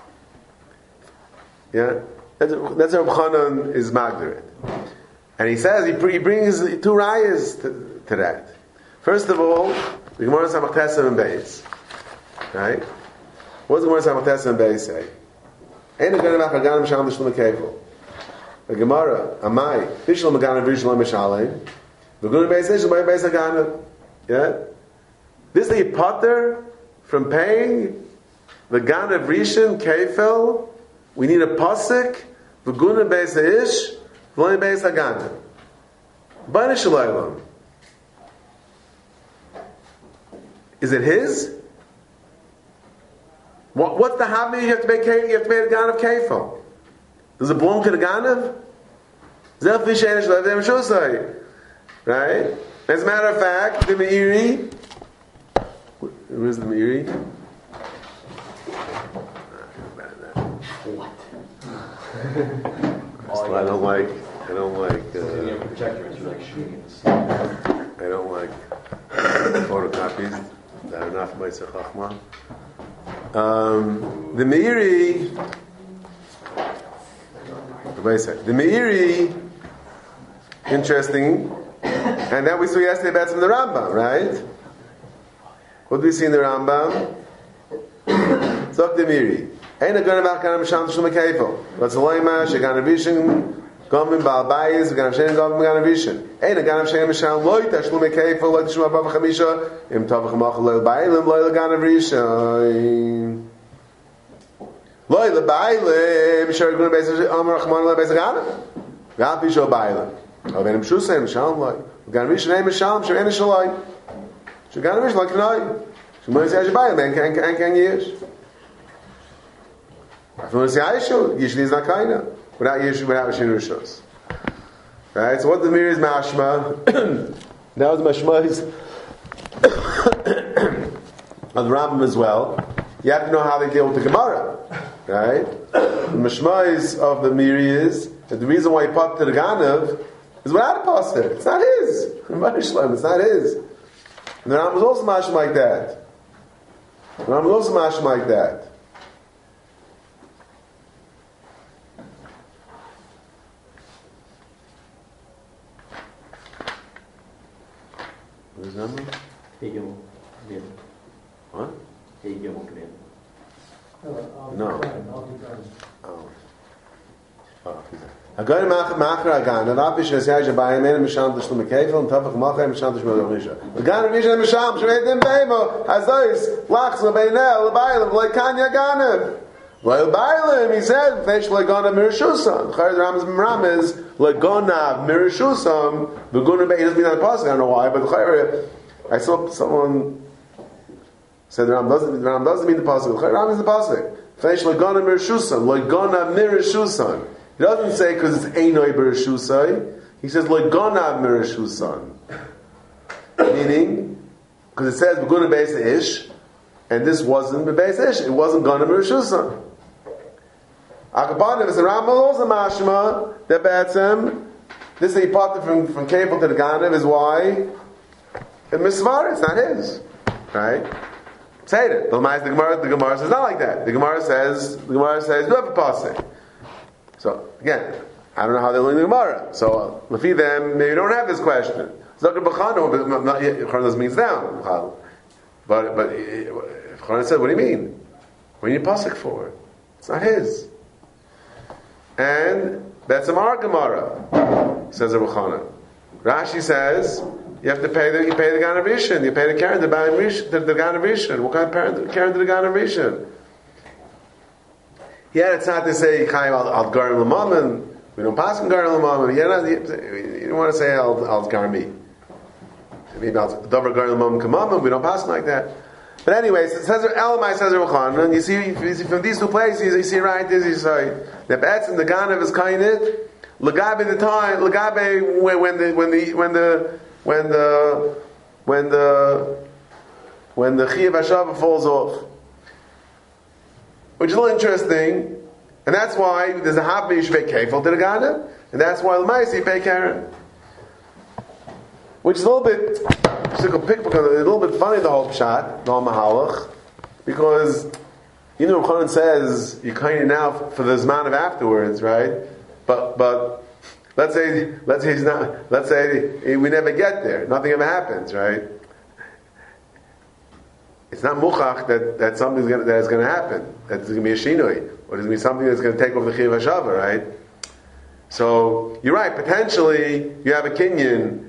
[SPEAKER 1] Yeah, that's what Reb Chanan is magdir it, and he says he brings two rayas to that. First of all, the Gemara Samach Tesem and Beis, right? What does the Gemara Samach Tesem and Beis say? The Gemara, Amai, Vishal Magana, Vishal Mishalim, the Gun Beis Ishal by Beis Hagana. Yeah? This is a potter from paying the Gan of Rishon, Kefil. We need a Pasik, the Gun Beis Ish, V'loi Beis Hagana. B'nai Shalaylam. Is it his? What's the hobby you have to make? You have to make a Ganav Kefil. Does it belong to the Ganav? Right? As a matter of fact, the Meiri. Where's the Meiri?
[SPEAKER 3] What?
[SPEAKER 1] I don't like. I don't like photocopies that are not by Chachma. The Meiri, interesting, and that we saw yesterday about some of the Rambam, right? What do we see in the Rambam? Zok the Meiri. Ain't a gun about Ganam Sham Shum Kefil. What's the Loima? Shegan Avishin, Gomin Balbayis, Ganam Shen Gomin Ganavishin. Ain't a Ganam Shem Sham Loita Shlum Kefil, Loita Shum Abba Chamisha, Im Tavach Mach Loil Bailim, Loil Ganavishin. Loil Bailim, Shar Gun Beis Amar Rahman Loil Beis Ganam. Gapi Shal Bailim. Avenim Shusem Sham Loil. Ganavishin Aim Sham Shem En Shalai. Shaganavish like Nai. Shmois Yash Bailim, and years. If you want to say Aishu, Yishli is not kinda. Without Yishu, without Rishin Rishos. Right? So what the Meiri is Mashma, now the Mashma is of the Rambam as well. You have to know how they deal with the Gemara. Right? The Mashma is of the Meiri is that the reason why he popped to the Ganav is without a pastor. It's not his. It's not his. And the Rambam was also Mashma like that. The Rambam was also Mashma like that. What is number? What? No. Oh. Agar machra agana, vapish nesayaj bayim men misham tshum kefel und tafach machra misham tshum risha. Agana misham misham shveitem beimo, azois lachs le beinel le bayim le kanya ganav. Well, Bailim, he said, Fesh Lagona Mirishusam. The Chayr Ram's Ram is Lagona Mirishusam. The Guna Be, he doesn't mean that in the Pasuk, I don't know why, but the Chayr, I saw someone said the Ram doesn't mean the Pasuk. The Chayr Ram is the Pasuk. Fesh Lagona Mirishusam. Lagona Mirishusam. He doesn't say because it's Einoi Mirishusai. He says Lagona Mirishusam. Meaning, because it says Beguna Beis Ish, and this wasn't Beis Ish. It wasn't Gana Mirishusam. Akapanim is the Rambam also mashma that Betzem. This that he parted from Kefil to the Ganav is why the Misvar, it's not his, right? Say it. The Gemara says not like that. The Gemara says do have a pasuk. So again, I don't know how they learn the Gemara. So Lefi them, maybe you don't have this question. Zakar B'chano, Chana means down. But if Chana said, what do you mean? What do you need pasuk for? It's not his. And that's a Mar Gemara, says Rabbi Chana. Rashi says you have to pay the Ganav Rishon, you pay the Karen, the Ganav Rishon. What kind of Karen to the Ganav Rishon? Yeah, it's not to say Chaim al Garim L'Mammon. We don't pass in Garim L'Mammon. You don't want to say al Garmi. Maybe al Dover Garim L'Mammon K'Mammon. We don't pass like that. But anyways, it says Elamai says Rabbi Chanan, and you see from these two places, you see right this you say the Betz and the Ganav is kainit. Lagabe the time, Lagabe when the Chiyav Hashava falls off, which is a little interesting, and that's why there's a Happy Yishvei Kefil to the Ganav, and that's why L'maisi pay Karen, which is a little bit. It's a little bit funny, the whole pshat, the whole mahalach, because Rabbi Chanan says you're kind now for the zman of afterwards, right? But let's say he's not. Let's say we never get there. Nothing ever happens, right? It's not muchach that something's that is going to happen. That's going to be a shinoi, or there's going to be something that's going to take over the Chiyav Hashava, right? So you're right. Potentially, you have a kinyan.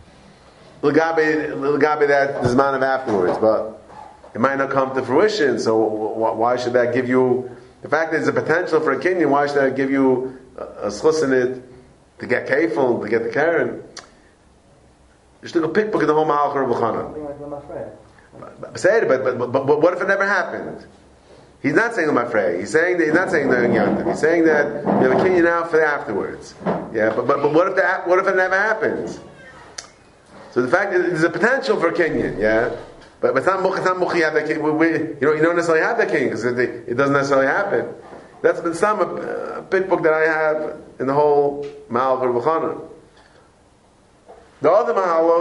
[SPEAKER 1] L'gabe that the zman of afterwards, but it might not come to fruition. So why should that give you? The fact that there's a potential for a kinyan, why should that give you a schus in it to get kefil, to get the karen? Just took a pickbook in the whole Mahalach of Rabbi Chanan. Say it, but what if it never happened? He's not saying L'mafrei. He's not saying the Yantiv. He's saying that you have a kinyan now for afterwards. Yeah, but what if it never happens? So the fact that there's a potential for Kenyan, yeah, but it's not muchi have that king. You don't necessarily have that king because it doesn't necessarily happen. That's been a big book that I have in the whole Mahalach of Rabbi Chanan. The other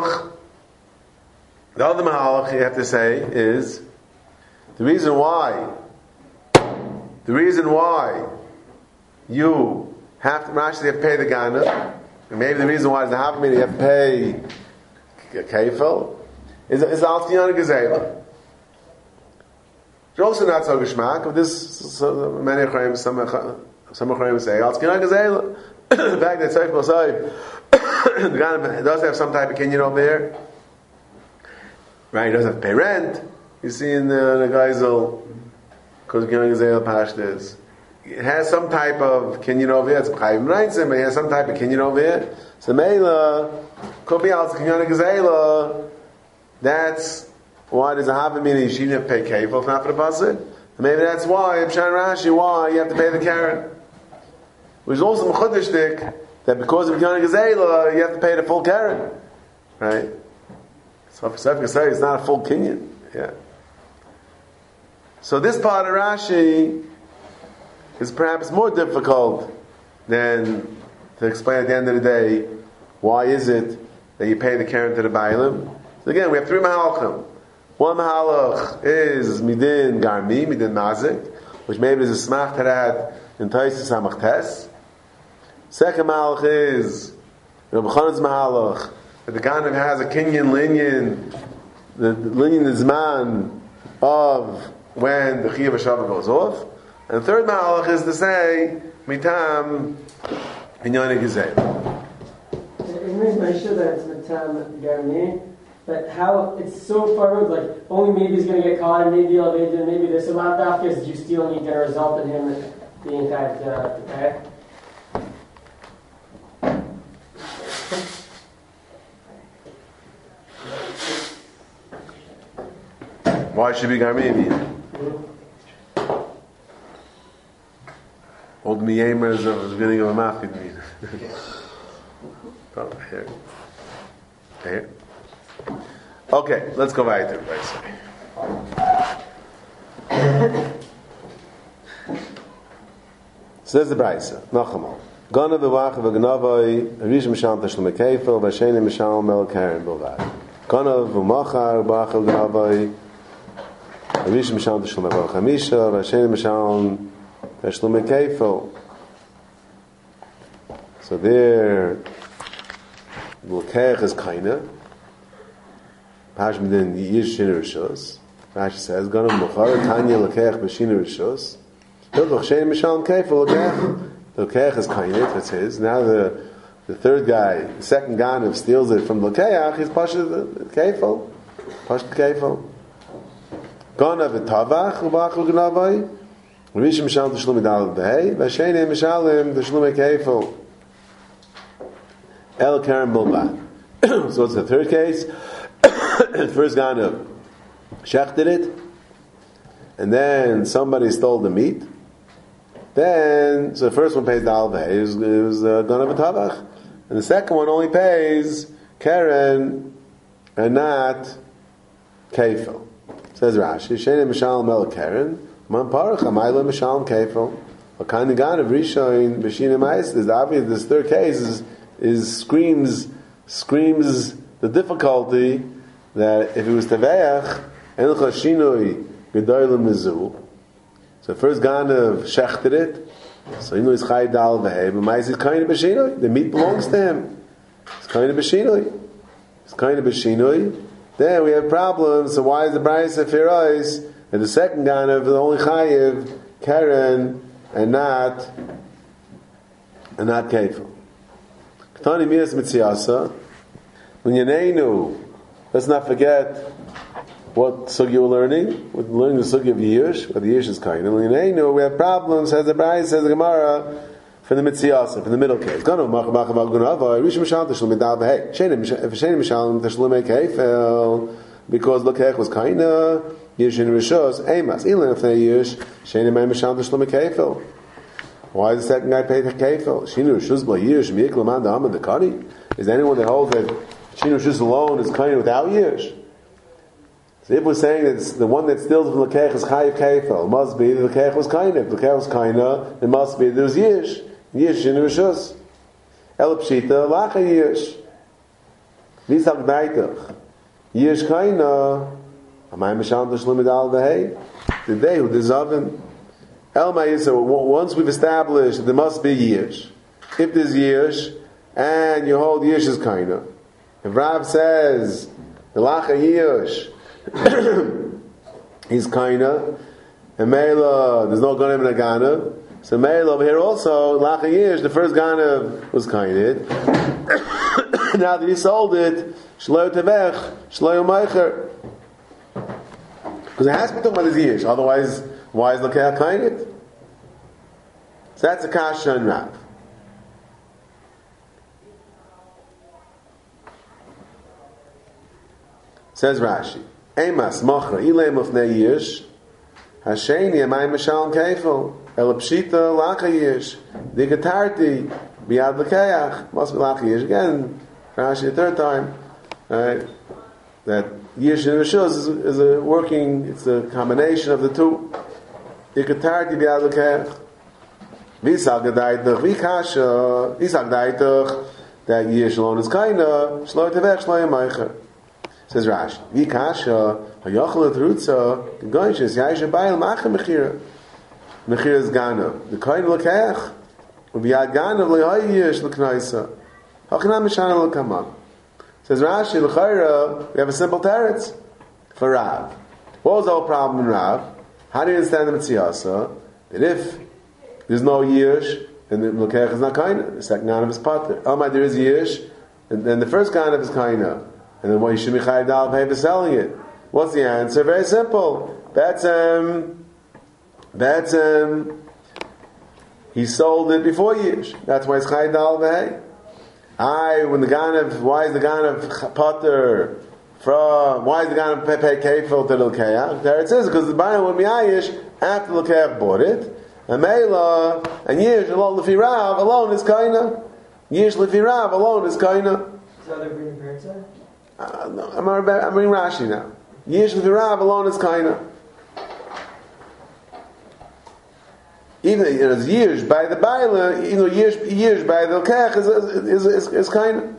[SPEAKER 1] Mahalach you have to say is the reason why you have to actually pay the Gana, and maybe the reason why is the half minute you have to pay Kefil is al Tiyan Gezela. It's also not so geschmack of this. Many Achayim, some Achayim say al Tiyan Gezela. The fact that Seif B'Sayif the Ganav does have some type of kinyan over there, right? He doesn't have to pay rent. You see in the Geisel because Tiyan Gezela Pashtas. It has some type of kinyan over here. It's Chayim Reitzim, but it has some type of kinyan over here. So Meila could be al Kinyan Gezela. That's why there's a Havamina you didn't pay kefil, if not for the pasuk. Maybe that's why Pshan Rashi, why you have to pay the karen. Which is also mechudishtik that because of Kinyan Gezela you have to pay the full karen, right? So for Sefer Yisrael it's not a full kinyan, yeah. So this part of Rashi is perhaps more difficult than to explain at the end of the day why is it that you pay the karen to the Bailim. So again, we have three mahalachim. One mahalach is midin garmi, midin mazik, which maybe is a smach to that in Taisus HaMachtes. Second mahalach is Rabbi Chanan's mahalach, that the Ganav has a kinyan linyan, the linyan is man of when the Chiyav Hashava goes off. And the third mahalach is to say mitam Kinyan Gezela.
[SPEAKER 3] In reason I should that it's mitam garmi.
[SPEAKER 4] But how it's so far removed, like only maybe he's going to get caught, and maybe elevated, and maybe this, and not that, because you still need to result in him being kind of okay.
[SPEAKER 1] Why should be Garmini? All the miyamers of the beginning of a mafia mean. Oh, here. Here. Okay, let's go right there. Says the Braisa, Nachamal. Gana v'vacha v'gnavai, Rish Mishal Tashlum Keifel, V'sheni Mishal Mel Karen Bilvad. Gana v'machar v'vacha v'gnavai, Rish Mishal Tashlum Chamisha, V'sheni Mishal Tashlum Keifel. So there, L'keich is kaina. Pashim then Yish Shinur Rishos. Rashi says, Gana v'machar, Tanya L'keich B'shinur Rishos. The L'keich is kainit, that's his. Now the third guy, the second Ganav steals it from the L'keich, he's Pasha the Keifel. Pasha the Keifel. Ganav v'tavach, L'bach l'gnavai, Rishim Mishal T'shlum Idal B'hei, V'asheni Mishalim T'shlum Keifel. El Karen Bilbat. So it's the third case. The first Ganav shechted it, and then somebody stole the meat. Then, so the first one pays the alveh, it was Ganav v'tavach, and the second one only pays Karen and not Keifel. Says Rashi, Shene Mishalem El Karen, Man Parach Amayla Mishalem Keifel. What kind of Ganav Rishon B'Shina Mais? This obvious. This third case is screams the difficulty that if it was Teveach Encha Shinoi Gedoylem Mizu. So first Ganav shechted it, so you know he's Chai Dal V'hei, but Mais is kind of B'Shinoi. The meat belongs to him. It's kind of B'Shinoi. It's kind of B'Shinoi. Then we have problems. So why is the Braisa Firais and the second Ganav is only Chayiv Karen and not Keifel? Ketani Mias Mitziasa. When Yaneinu, let's not forget what sugi we're learning. We're learning the sugi of Yish, but the Yish is kind. And when Yaneinu, we have problems, says the Braisa, says the Gemara, from the Mitziasa, from the middle case. Gano Mach Mach Mach Gunava, Rish Mishal Tashlum Midal B'Hei. Sheni Mishal Tashlum Keifel, because L'keich was kaina, Yish in Rishos, Emas. Ilan if they Yish, Sheni Mishal Tashlum Keifel. Why is the second guy paid Keifel? Shinu Rishos B'la Yish, Mi'ik Laman Da'amad Dekari. Is there anyone that holds that Shinu Rishos alone is kaina without Yish? So if we're saying that the one that steals from L'keich is Chayiv Keifel, it must be that L'keich was kaina. If L'keich was kaina, it must be that there was Yish. Yish in Rishos. El Pshita, Lacha Yish. Visak Daitach. Yish Kaina. Amay Mishal Tashlum Idal B'Hei. The day who deserve him. El Ma'isa, once we've established that there must be Yish. If there's Yish, and you hold Yish is Kaina. If Rav says, the Lacha Yish, he's Kaina, and Mela, there's no Ganem and Agana. So Meil over here also, Lacha Yish, the first Ganav was kainid. Now that he sold it, Shlo Tevech, Shlo Yomaycher. Because it has to be talking about his Yish, otherwise, why is L'keich kainid? So that's a Kasha and Rav. Says Rashi, Emas, Mochra, Ilay Mufnei Yish, Hasheni, Amay Mishal Keifel. El Pshita Lacha Yish. The Getarti Biad L'keich must be Lacha Yish. Again, Rashi the third time. Right? That Yish and Rishos is a working, it's a combination of the two. The Getarti Biad L'keich. Visag Daitach, Vikasha, Visag Daitach, that Yish alone is Kaina, Shlo Tevech, Shlo Yomaycher. Says Rashi, Vikasha, Hayachal Trutza, Goyches, Yaisha Bayel Macha Mechira. Mechir is Ganav. The Kohen L'keich will be Ad Ganav L'hay Yish L'knaisa. Hachanam Mishana L'kamam. Says Rashi, L'chayra, we have a simple teretz for Rav. What was the whole problem in Rav? How do you understand the Mitziyasa? That if there's no Yish, then the L'keich is not Kaina. The second Ganav is Pater. There is Yish, and then the first Ganav is Kaina. And then why you should be chayiv dal pay for selling it? What's the answer? Very simple. He sold it before Yish. That's why it's chayiv dal pay. Why is the Ganav Potter from? Why is the Ganav pay kefil to the L'keach? There it says because the buyer would be Ayish after the L'keach bought it. And Meila and Yish alone Lefi Rav alone is kaina. Yish Lefi Rav alone is kaina.
[SPEAKER 4] So they're bringing parents in?
[SPEAKER 1] I'm reading Rashi now. Yish Lefi Rav alone is kaina. Even it's years by the Baila, years by the L'keach is kaina.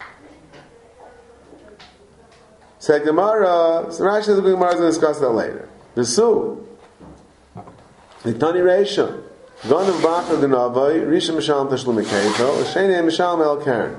[SPEAKER 1] So Gemara, so Rashi says the Gemara is going to discuss that later. The Su. The Tani Reisha. Ganav Bachar Ganavai, Risha Mishalem Tashlum Keitel, Shene Mishalem El Karen.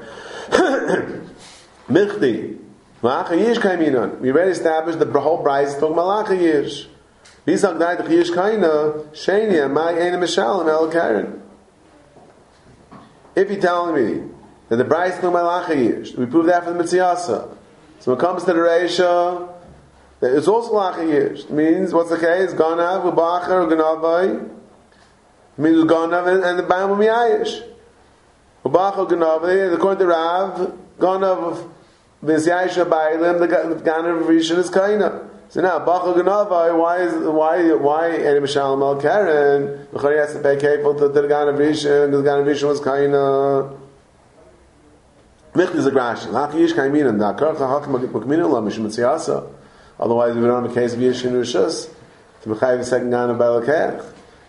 [SPEAKER 1] Michti. Malacha Yish Kaiminon. We already established the whole Bryce talking Malacha Yish. Bisag Dai the Yish Kaina, Shene Mai Ene Mishalem El Karen. If you're telling me that the Bryce talking Malacha Yish, we prove that from the Mitziyasa. So when it comes to the Reisha, it's also Malacha Yish. It means, what's the case? Ganav, Ubachar, Ganavai. It means Ganav and the Baim will be Ayish. Ubachar, Ganavai, according to Rav, Ganav, V'Zyayish Abaylim, the Ganav Rishon is Kaina. So now, Ubachar, Ganavai, why Eni Mishalem El Karen? B'chari has to pay kefil to the Ganav Rishon, because the Ganav Rishon was Kaina. Micht is a Grashi. Malacha Yish Kaiminan, da Karach HaHakim Makminan La Mishum Mitziyasa. Otherwise, we don't have a case of Yish and Rishus to Mechayiv the second Ganav by L'keach.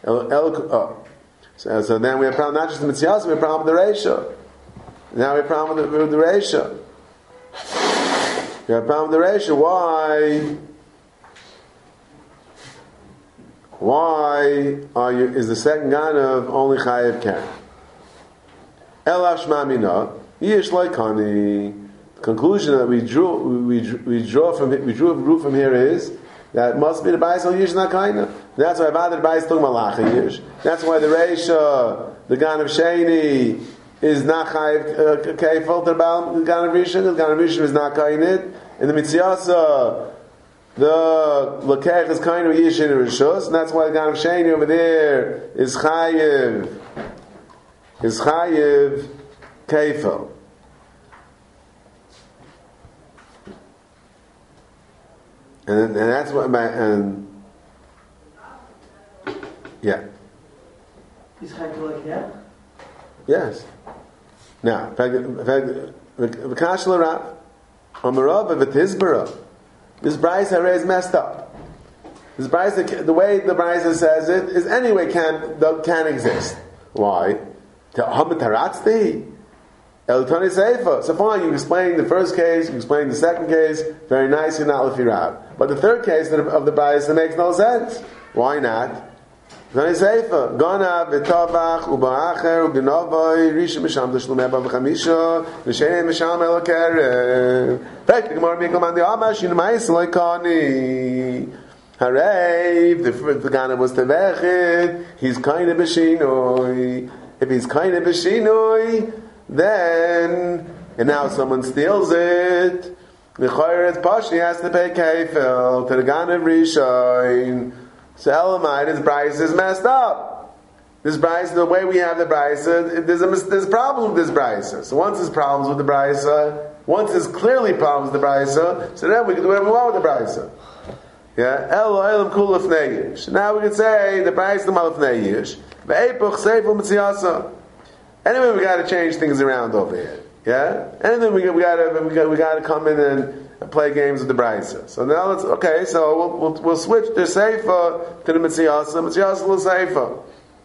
[SPEAKER 1] So then we have a problem not just the Mitziyasa, we have a problem with the Reisha. Now we have a problem with the Reisha. We have a problem with the Reisha. Why is the second Ganav only Chayiv Karen? Elav Shma Mina Yish Loikani. The conclusion that we drew from here is that it must be the Bais al Yish Nakaina. That's why Vadir Bais talking Malacha Yish. That's why the Reisha, the Gan of Sheni, is not Chayiv Kefil to the Gan of Rishon. The Gan of Rishon is not Kainit. In the Mitziyasa, the L'keach is Kainu Yish in Rishos, and that's why the Gan of Sheni over there is Chayiv Kefil. And that's what yeah.
[SPEAKER 4] He's kind of like that?
[SPEAKER 1] Yes. Now, V'kashla Rav, Amarav v'tizbara. This Brisa is messed up. This Brisa, the way the Brisa says it, is anyway can exist. Why? Hamataratzti. El Tani Seifa. So fine, you explain the first case, you explain the second case, very nice, you're not Lefi Rav. But the third case of the Brisa makes no sense. Why not? Tani Seifa. Ganav, V'tavach, Uba'acher, U'Genovoi, Risha Misham, T'Shlum Eba V'chamisha, V'Shein Misham El Keren. Right, the Gemara Mikam and the Amash, in Mais Loikani. Hooray, if the Ganav was Tevechit, he's kind of B'Shinoi. If he's kind of B'Shinoi, then, and now someone steals it, the Choyret Pashi has to pay Kefil to the Ganav Rishon. So Elamai, this Bryce is messed up. This Bryce, the way we have the Bryce, there's problems with this Bryce. So once there's problems with the Bryce, once there's clearly problems with the Bryce, so then we can do whatever we want with the Bryce. Yeah, Elam Kulaf Neyish. Now we can say the Bryce the Malaf Neyish. Ve'epuch Seifel Mitziyasa. Anyway, we got to change things around over here. Yeah, and then we got to come in and play games with the Brisa. So now we'll switch the Seifa to the Mitziyasa. Mitziyasa will Seifa.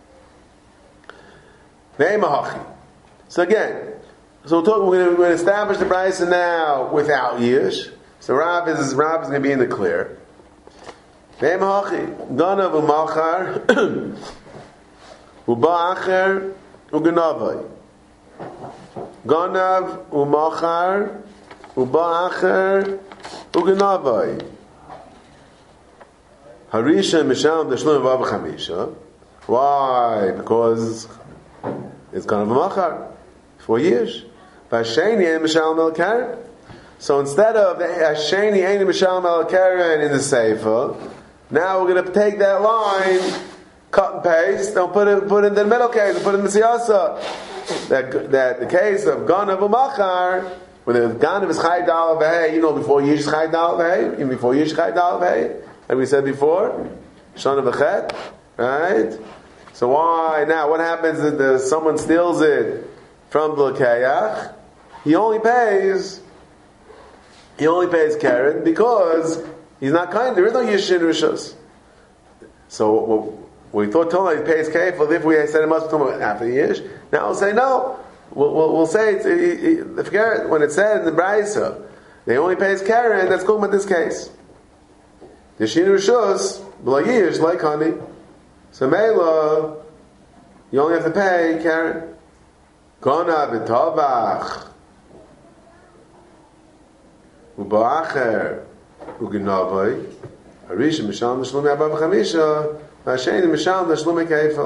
[SPEAKER 1] Ve'emahachi. So again, we're going to establish the Brisa now without Yish. So Rav is going to be in the clear. Ve'emahachi. Ganav u'machar u'ba'acher u'ganavai. Ganav u'machar u'ba'acher u'ganavai. Harisha misham d'shlum v'av chamisha. Why? Because it's Ganav u'machar. 4 years. V'asheni misham el karen. So instead of the Asheni Eini Mishalem Al Karen in the Seifa, now we're going to take that line, cut and paste, and put it in the middle case, put it in the Siyasa. That the case of Ganav Umachar, when the Ganav is Chai Dal V'Hei, before Yish is Chai Dal V'Hei, even before Yish is Chai Dal V'Hei, like we said before, Shana V'Chet, right? So why now? What happens if someone steals it from the Kayach? He only pays Karen because he's not kind. There is no Yishin Rishus. So we thought Toma he pays Kefil if we said it must be after Yish. Now we'll say no. We'll say forget when it said in the Braisa they only pays Karen. That's going with this case. Yishin Rishus b'la Yish like honey. So Mela, you only have to pay Karen. Gona v'tovach u'ba'acher u'ginavai harishim mishalem l'shlumei abba v'chamisha v'asheni mishalem l'shlumei kefil.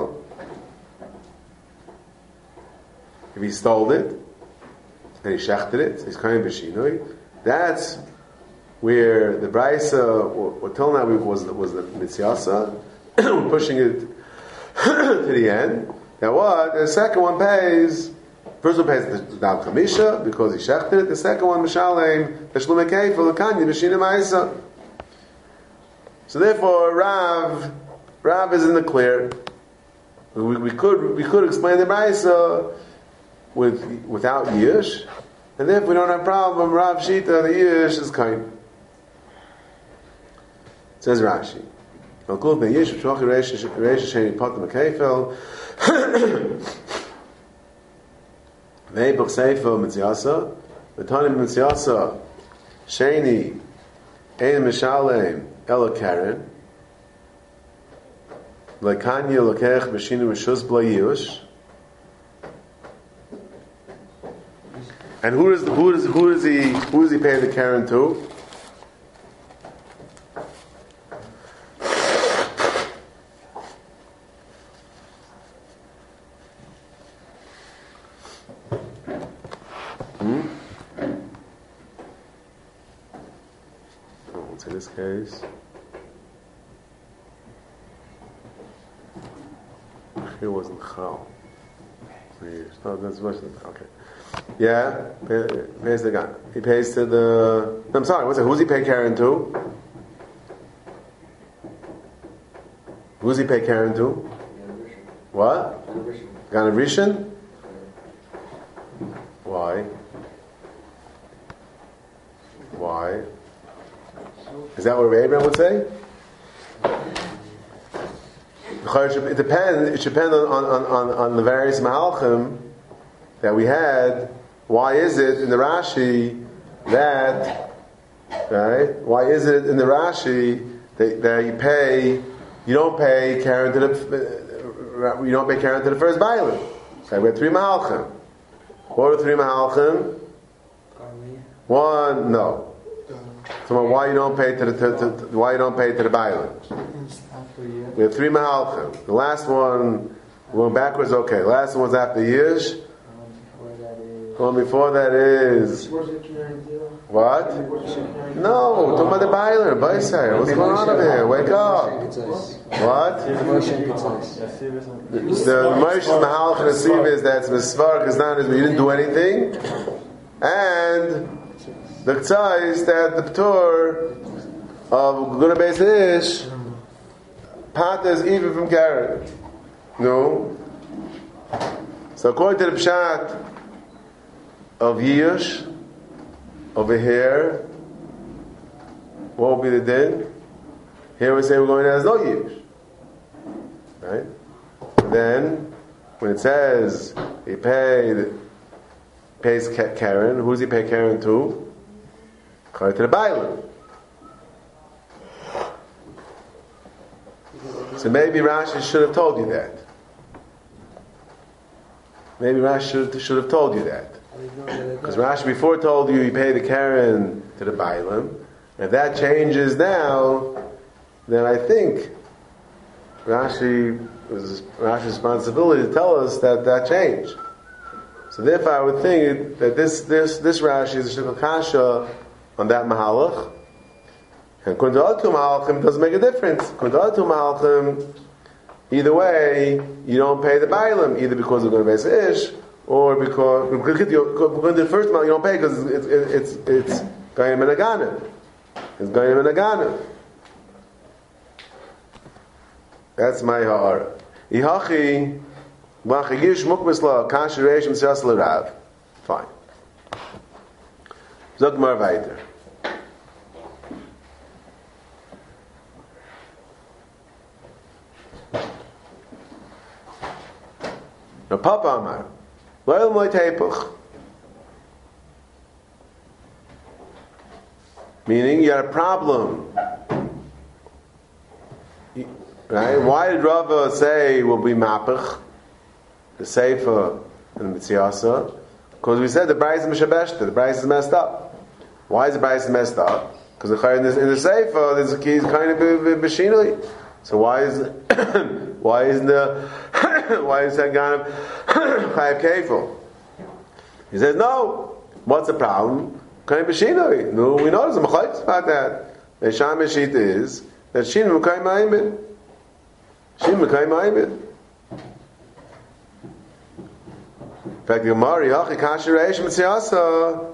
[SPEAKER 1] If he stole it and he shechted it, he's kain b'shinui. That's where the Braisa, until now was the Mitziasa, pushing it to the end. Now what? The second one pays. First one pays the Dal Chamisha because he shechted it. The second one Mishalem the Shlumei Kefil the Kanya B'Shina Ma'isa. So therefore Rav is in the clear. We could explain the Braisa without Yish, and therefore we don't have problem. Rav Shita the Yish is kind. Says Rashi. Al kol ben Yish v'shlochi reish sheni potem kefil. Veibuch seifo mitziasa. V'tanim mitziasa sheni ein mishalem ela karen. Lekanya lokech b'shinu rishus b'la Yish. And who does he pay the karen to? In this case, here wasn't Chal. No, that's okay. Yeah, pays the guy. He pays to the. I'm sorry. Who's he pay Karen to? Who's he pay Karen to? What? Ganav Rishon. Why? Why? Is that what Abraham would say? It depends. It should depend on the various mahalchim that we had. Why is it in the Rashi that right? Why is it in the Rashi that you don't pay Karen to the first bailing? So we had three mahalchim. What are the three mahalchim? One, no. So why you don't pay to the bailing? We have three mahalchim. The last one, going backwards, okay. The last one's after Yish. The one before that is what? No, talking about the bailer, Baisai. What's going on over here? Wake up! What? The Moshe's mahalchim asiv is that's misvar kaznan is you didn't do anything, and the K'tzah is that the P'tur of Guna Beis Ish patas even from Karen. No. So according to the Pshat of Yish over here, what will be the din? Here we say we're going as no Yish. Right? And then when it says he pays Karen, who does he pay Karen to? According to the Bible. So maybe Rashi should have told you that. Maybe Rashi should have told you that. Because Rashi before told you pay the Karen to the Bailam. If that changes now, then I think Rashi's responsibility to tell us that changed. So therefore I would think that this Rashi is a Shikha Kasha on that mahalach. And according to other two mahalachim, it doesn't make a difference. According to other two mahalachim, either way, you don't pay the bailam, either because they're going to base ish, or because according to the first mahalach, you don't pay because it's gayim and aganim. It's gayim and aganim. That's my ha'ara. Ihachi, v'achayish mukmisla, kasher reish m'siyas l'rav. Fine. Zog mar weiter. Now Papa Amar, Loyal Moy Teipuch. Meaning you had a problem. Right? Why did Rava say will be mapach, the Sefer and the Mitziyasa? Because we said the Bryce is Mishabeshta, the Bryce is messed up. Why is the Bryce messed up? Because in the Sefer there's a key kind of Bashinali. So why is that kind of Chayav Kefil? He says no. What's the problem? Kind of Bashinali. No, we know there's a Mechayt about that. The Sham Meshit is that Shin Mekayim Ma'imid. Shin Mekayim Ma'imid. In fact, the Gemara, Yachi Kasher Reish Mitziyasa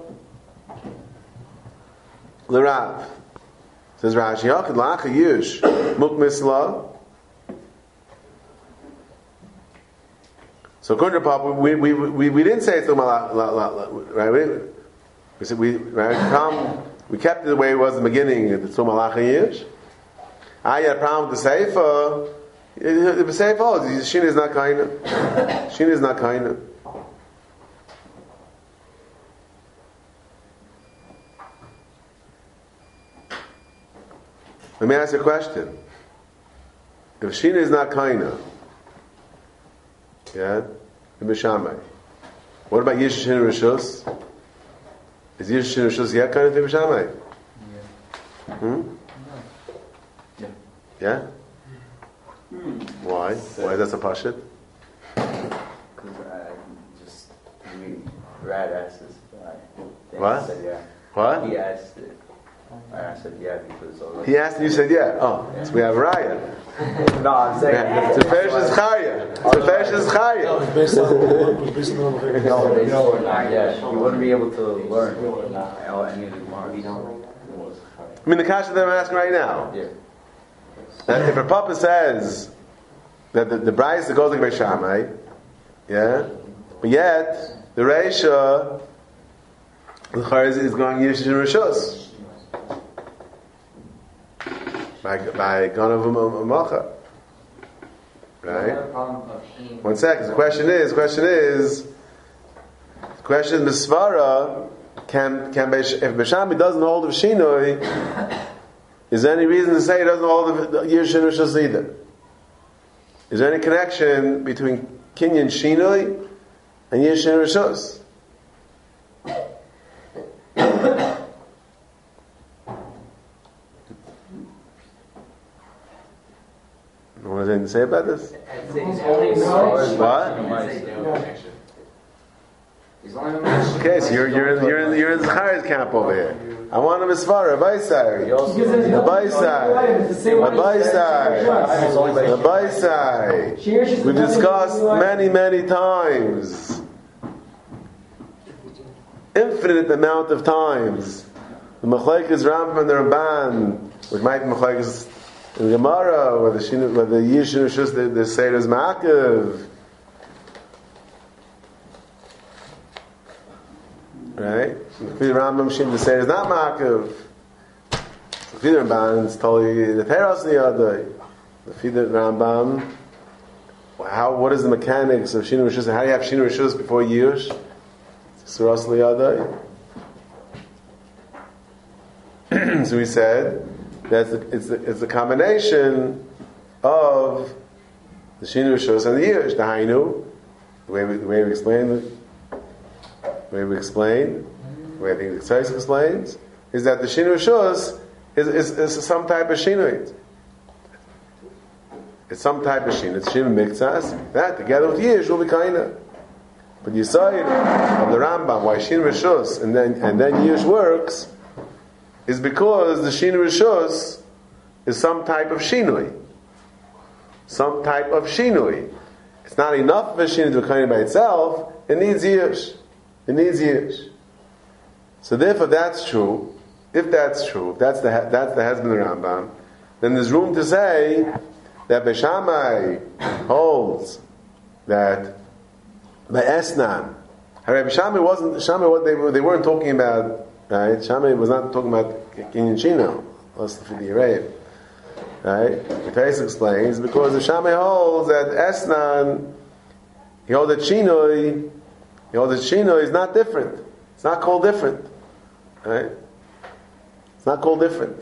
[SPEAKER 1] L'Rav. Says Rashi, Yachi L'Acha Yush Muk Misla. So according to Papa, we didn't say it's right? We said we kept it the way it was in the beginning. It's Malacha Yush. I had a problem with the Seifa. The Seifa, Shin is not kind. Shin is not kind. Let me ask you a question. If Shina is not kaina, yeah, in Bishamai, what about Yish Shin Rishus? Is Yish Shin Rishus yet kind of in Bishamai?
[SPEAKER 5] Yeah.
[SPEAKER 1] Yeah? Why? Why is that a pashit?
[SPEAKER 5] Because Rad asked this.
[SPEAKER 1] What?
[SPEAKER 5] Said yeah.
[SPEAKER 1] What?
[SPEAKER 5] He asked it. I said yeah because already.
[SPEAKER 1] He asked and you said yeah. Oh, so we have Raya.
[SPEAKER 5] No, I'm saying
[SPEAKER 1] It's a Fesh Zchariah. It's a Fesh Zchariah.
[SPEAKER 2] It's based on
[SPEAKER 5] no, they know not yet. You wouldn't be able to learn any of the Gemara.
[SPEAKER 1] I mean, the kasha that I'm asking right now.
[SPEAKER 5] Yeah.
[SPEAKER 1] If a papa says that the Bryce that goes like Beis Shammai, yeah, but yet the Reisha the Charis is going Yish and Rishus by Ganav Macha, right? 1 second. The question is Misvara can if Beis Shammai doesn't hold of Shinoi. Is there any reason to say it doesn't hold the Yish and Rishus either? Is there any connection between Kinyan Shinoi and Yish and Rishus? What does anything to say about this? What? Okay, so you're in Zachariah's camp over here. I want a Misvara, Baisai. The Baisai. We've discussed many times, infinite amount of times, the Machlekes Rambam and the Ramban, which might be Machlekes in Gemara, where the Yish and Rishus, the Seder is Ma'akev. Right? The Rambam Shin the Seder is not Ma'akev. The Ramban is totally the Teras Niyadai. The Rambam, what is the mechanics of Shin Rishus? How do you have Shin Rishus before Yish? Suras Liyadai. So we said that it's a combination of the Shin Rishus and the Yish. The Hainu, the way we explain it. The way I think the Tzais explains, is that the Shin Rishus is some type of Shinui. It's some type of Shin. It's Shin Miktsas. That together with Yish will be Kaina. But you say of the Rambam why Shin Rishus and then Yish works is because the Shinui Rishus is some type of Shinui. Some type of Shinui. It's not enough of a Shinui to be kind by itself, it needs Yish. It needs Yish. So therefore, if that's true, if that's the husband of the Rambam, then there's room to say that Beis Shammai holds that by Esnan. However, Shammai they weren't talking about, right? Shammai was not talking about Kinyan Shino, plus the Arab. Right? The Tais explains because the Shammai holds that Esnan, he holds that Shinoi is not different. It's not called different. Right? It's not called different.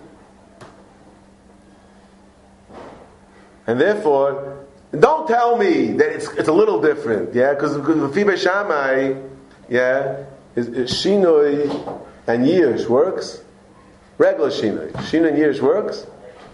[SPEAKER 1] And therefore, don't tell me that it's a little different, yeah? Because the Fibe Shammai, yeah, is Shinoi and Yish works. Regular Shinoi. Shinoi and Yish works.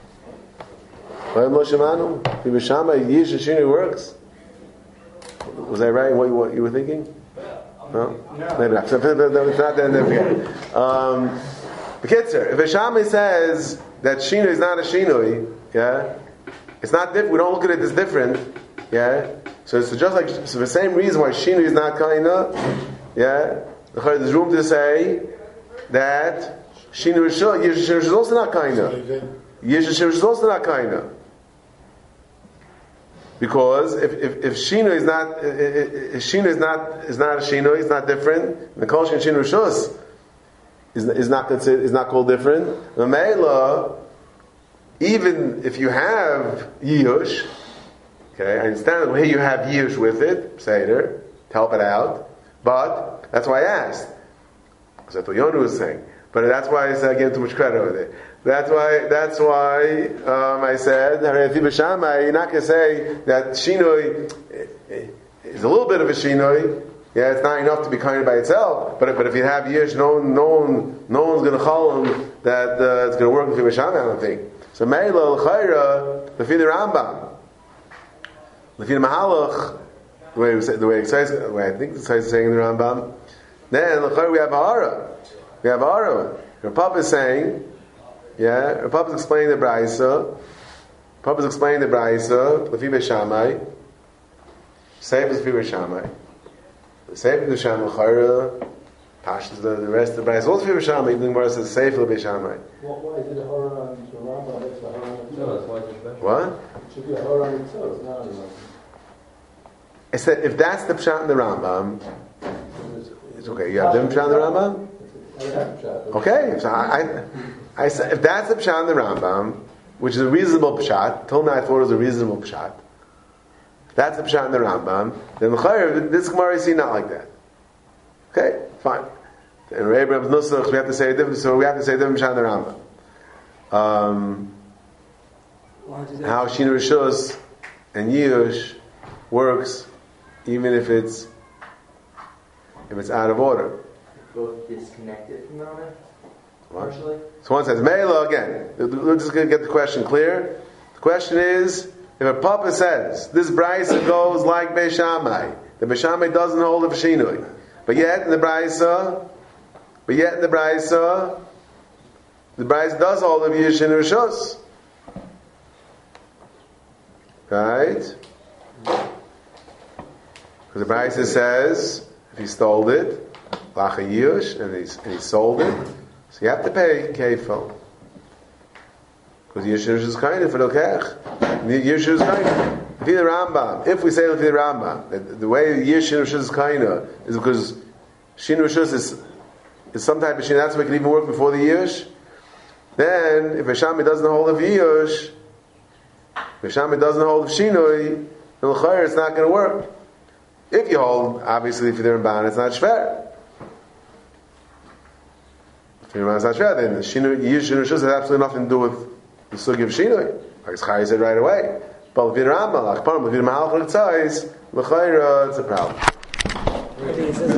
[SPEAKER 1] Fibe Shammai, Yish and Shinoi works. Was that right? What you were thinking? No? Maybe not. It's not then again. Bekitzer, if a Shammai says that Shinoi is not a Shinoi, yeah, it's not different. We don't look at it as different, yeah. So it's just like the same reason why Shinoi is not kaina, yeah. There's room to say that Shinoi is also not kaina. Yish is also not kaina. Because if Shino is not a Shino, it's not different. The Kol Shin Shino Rishus is not called different. The Meila, even if you have Yush, okay, I understand that here you have Yush with it, Seder, to help it out. But that's why I asked. Because that's what Yonu was saying. But that's why I said I gave too much credit over there. That's why I said, you're not going to say that Shinoi is a little bit of a Shinoi. Yeah, it's not enough to be kind by itself. But if you have Yish, no one's going to call him that it's going to work with Shammai, I don't think. So Meila, L'chaira, Lefi the Rambam, Lefi the Mahalach, the way I think the Tzais is saying in the Rambam, then L'chaira we have Ahara. We have Ahara. Your Papa is saying, yeah, Rav Papa is explaining the Braisa. Papa is explaining the Braisa. Lefi Beis Shammai. Seif is Lefi Beis Shammai. Seif is Beis Shammai. Chayra. Pash is the rest of the Braisa. What's Lefi Beis Shammai? Even the Gemara says Seif is Beis Shammai.
[SPEAKER 3] Why is it a horror on the Rambam? It's a horror on the Tzos.
[SPEAKER 1] What?
[SPEAKER 3] It should be a horror on the Tzos, not on the Rambam.
[SPEAKER 1] It's that if that's the Pshat in the Rambam, it's okay. You have different Pshat in the Rambam? Okay. So I said, if that's the Pshat in the Rambam, which is a reasonable Pshat, till now I thought it was a reasonable Pshat, if that's the Pshat in the Rambam, then this Gemara is not like that. Okay, fine. And Abraham's Nusach, we have to say a different Pshat in the Rambam. How Shinui Rishus and Yush works, even if it's out of order.
[SPEAKER 6] Both disconnected from one another? Partially?
[SPEAKER 1] So one says, Meila again. We're just going to get the question clear. The question is, if a Papa says, this Braisa goes like Beis Shammai, the Beis Shammai doesn't hold of Shinui. But yet in the Braisa, the Braisa does hold of Yish and Rishus. Right? Because the Braisa says, if he stole it, Lacha Yish, and he sold it, so you have to pay kefil. Because Yishush is kind of for the kech. Yishush is kind of. If we say the Rambam, the way Yishush is kind of is because Shin Rishus is some type of Shin, that's why it can even work before the Yish. Then, if Shammai doesn't hold of Yish, if Shammai doesn't hold of Shinoi, then L'chayr it's not going to work. If you hold, obviously, if you're in Ban, it's not shver. If you're not shver, then the Shinoi, Yish and Rishus has absolutely nothing to do with the Sugi of Shinoi. Like Chai said right away. But if you're Rambam, L'chayr, it's a problem.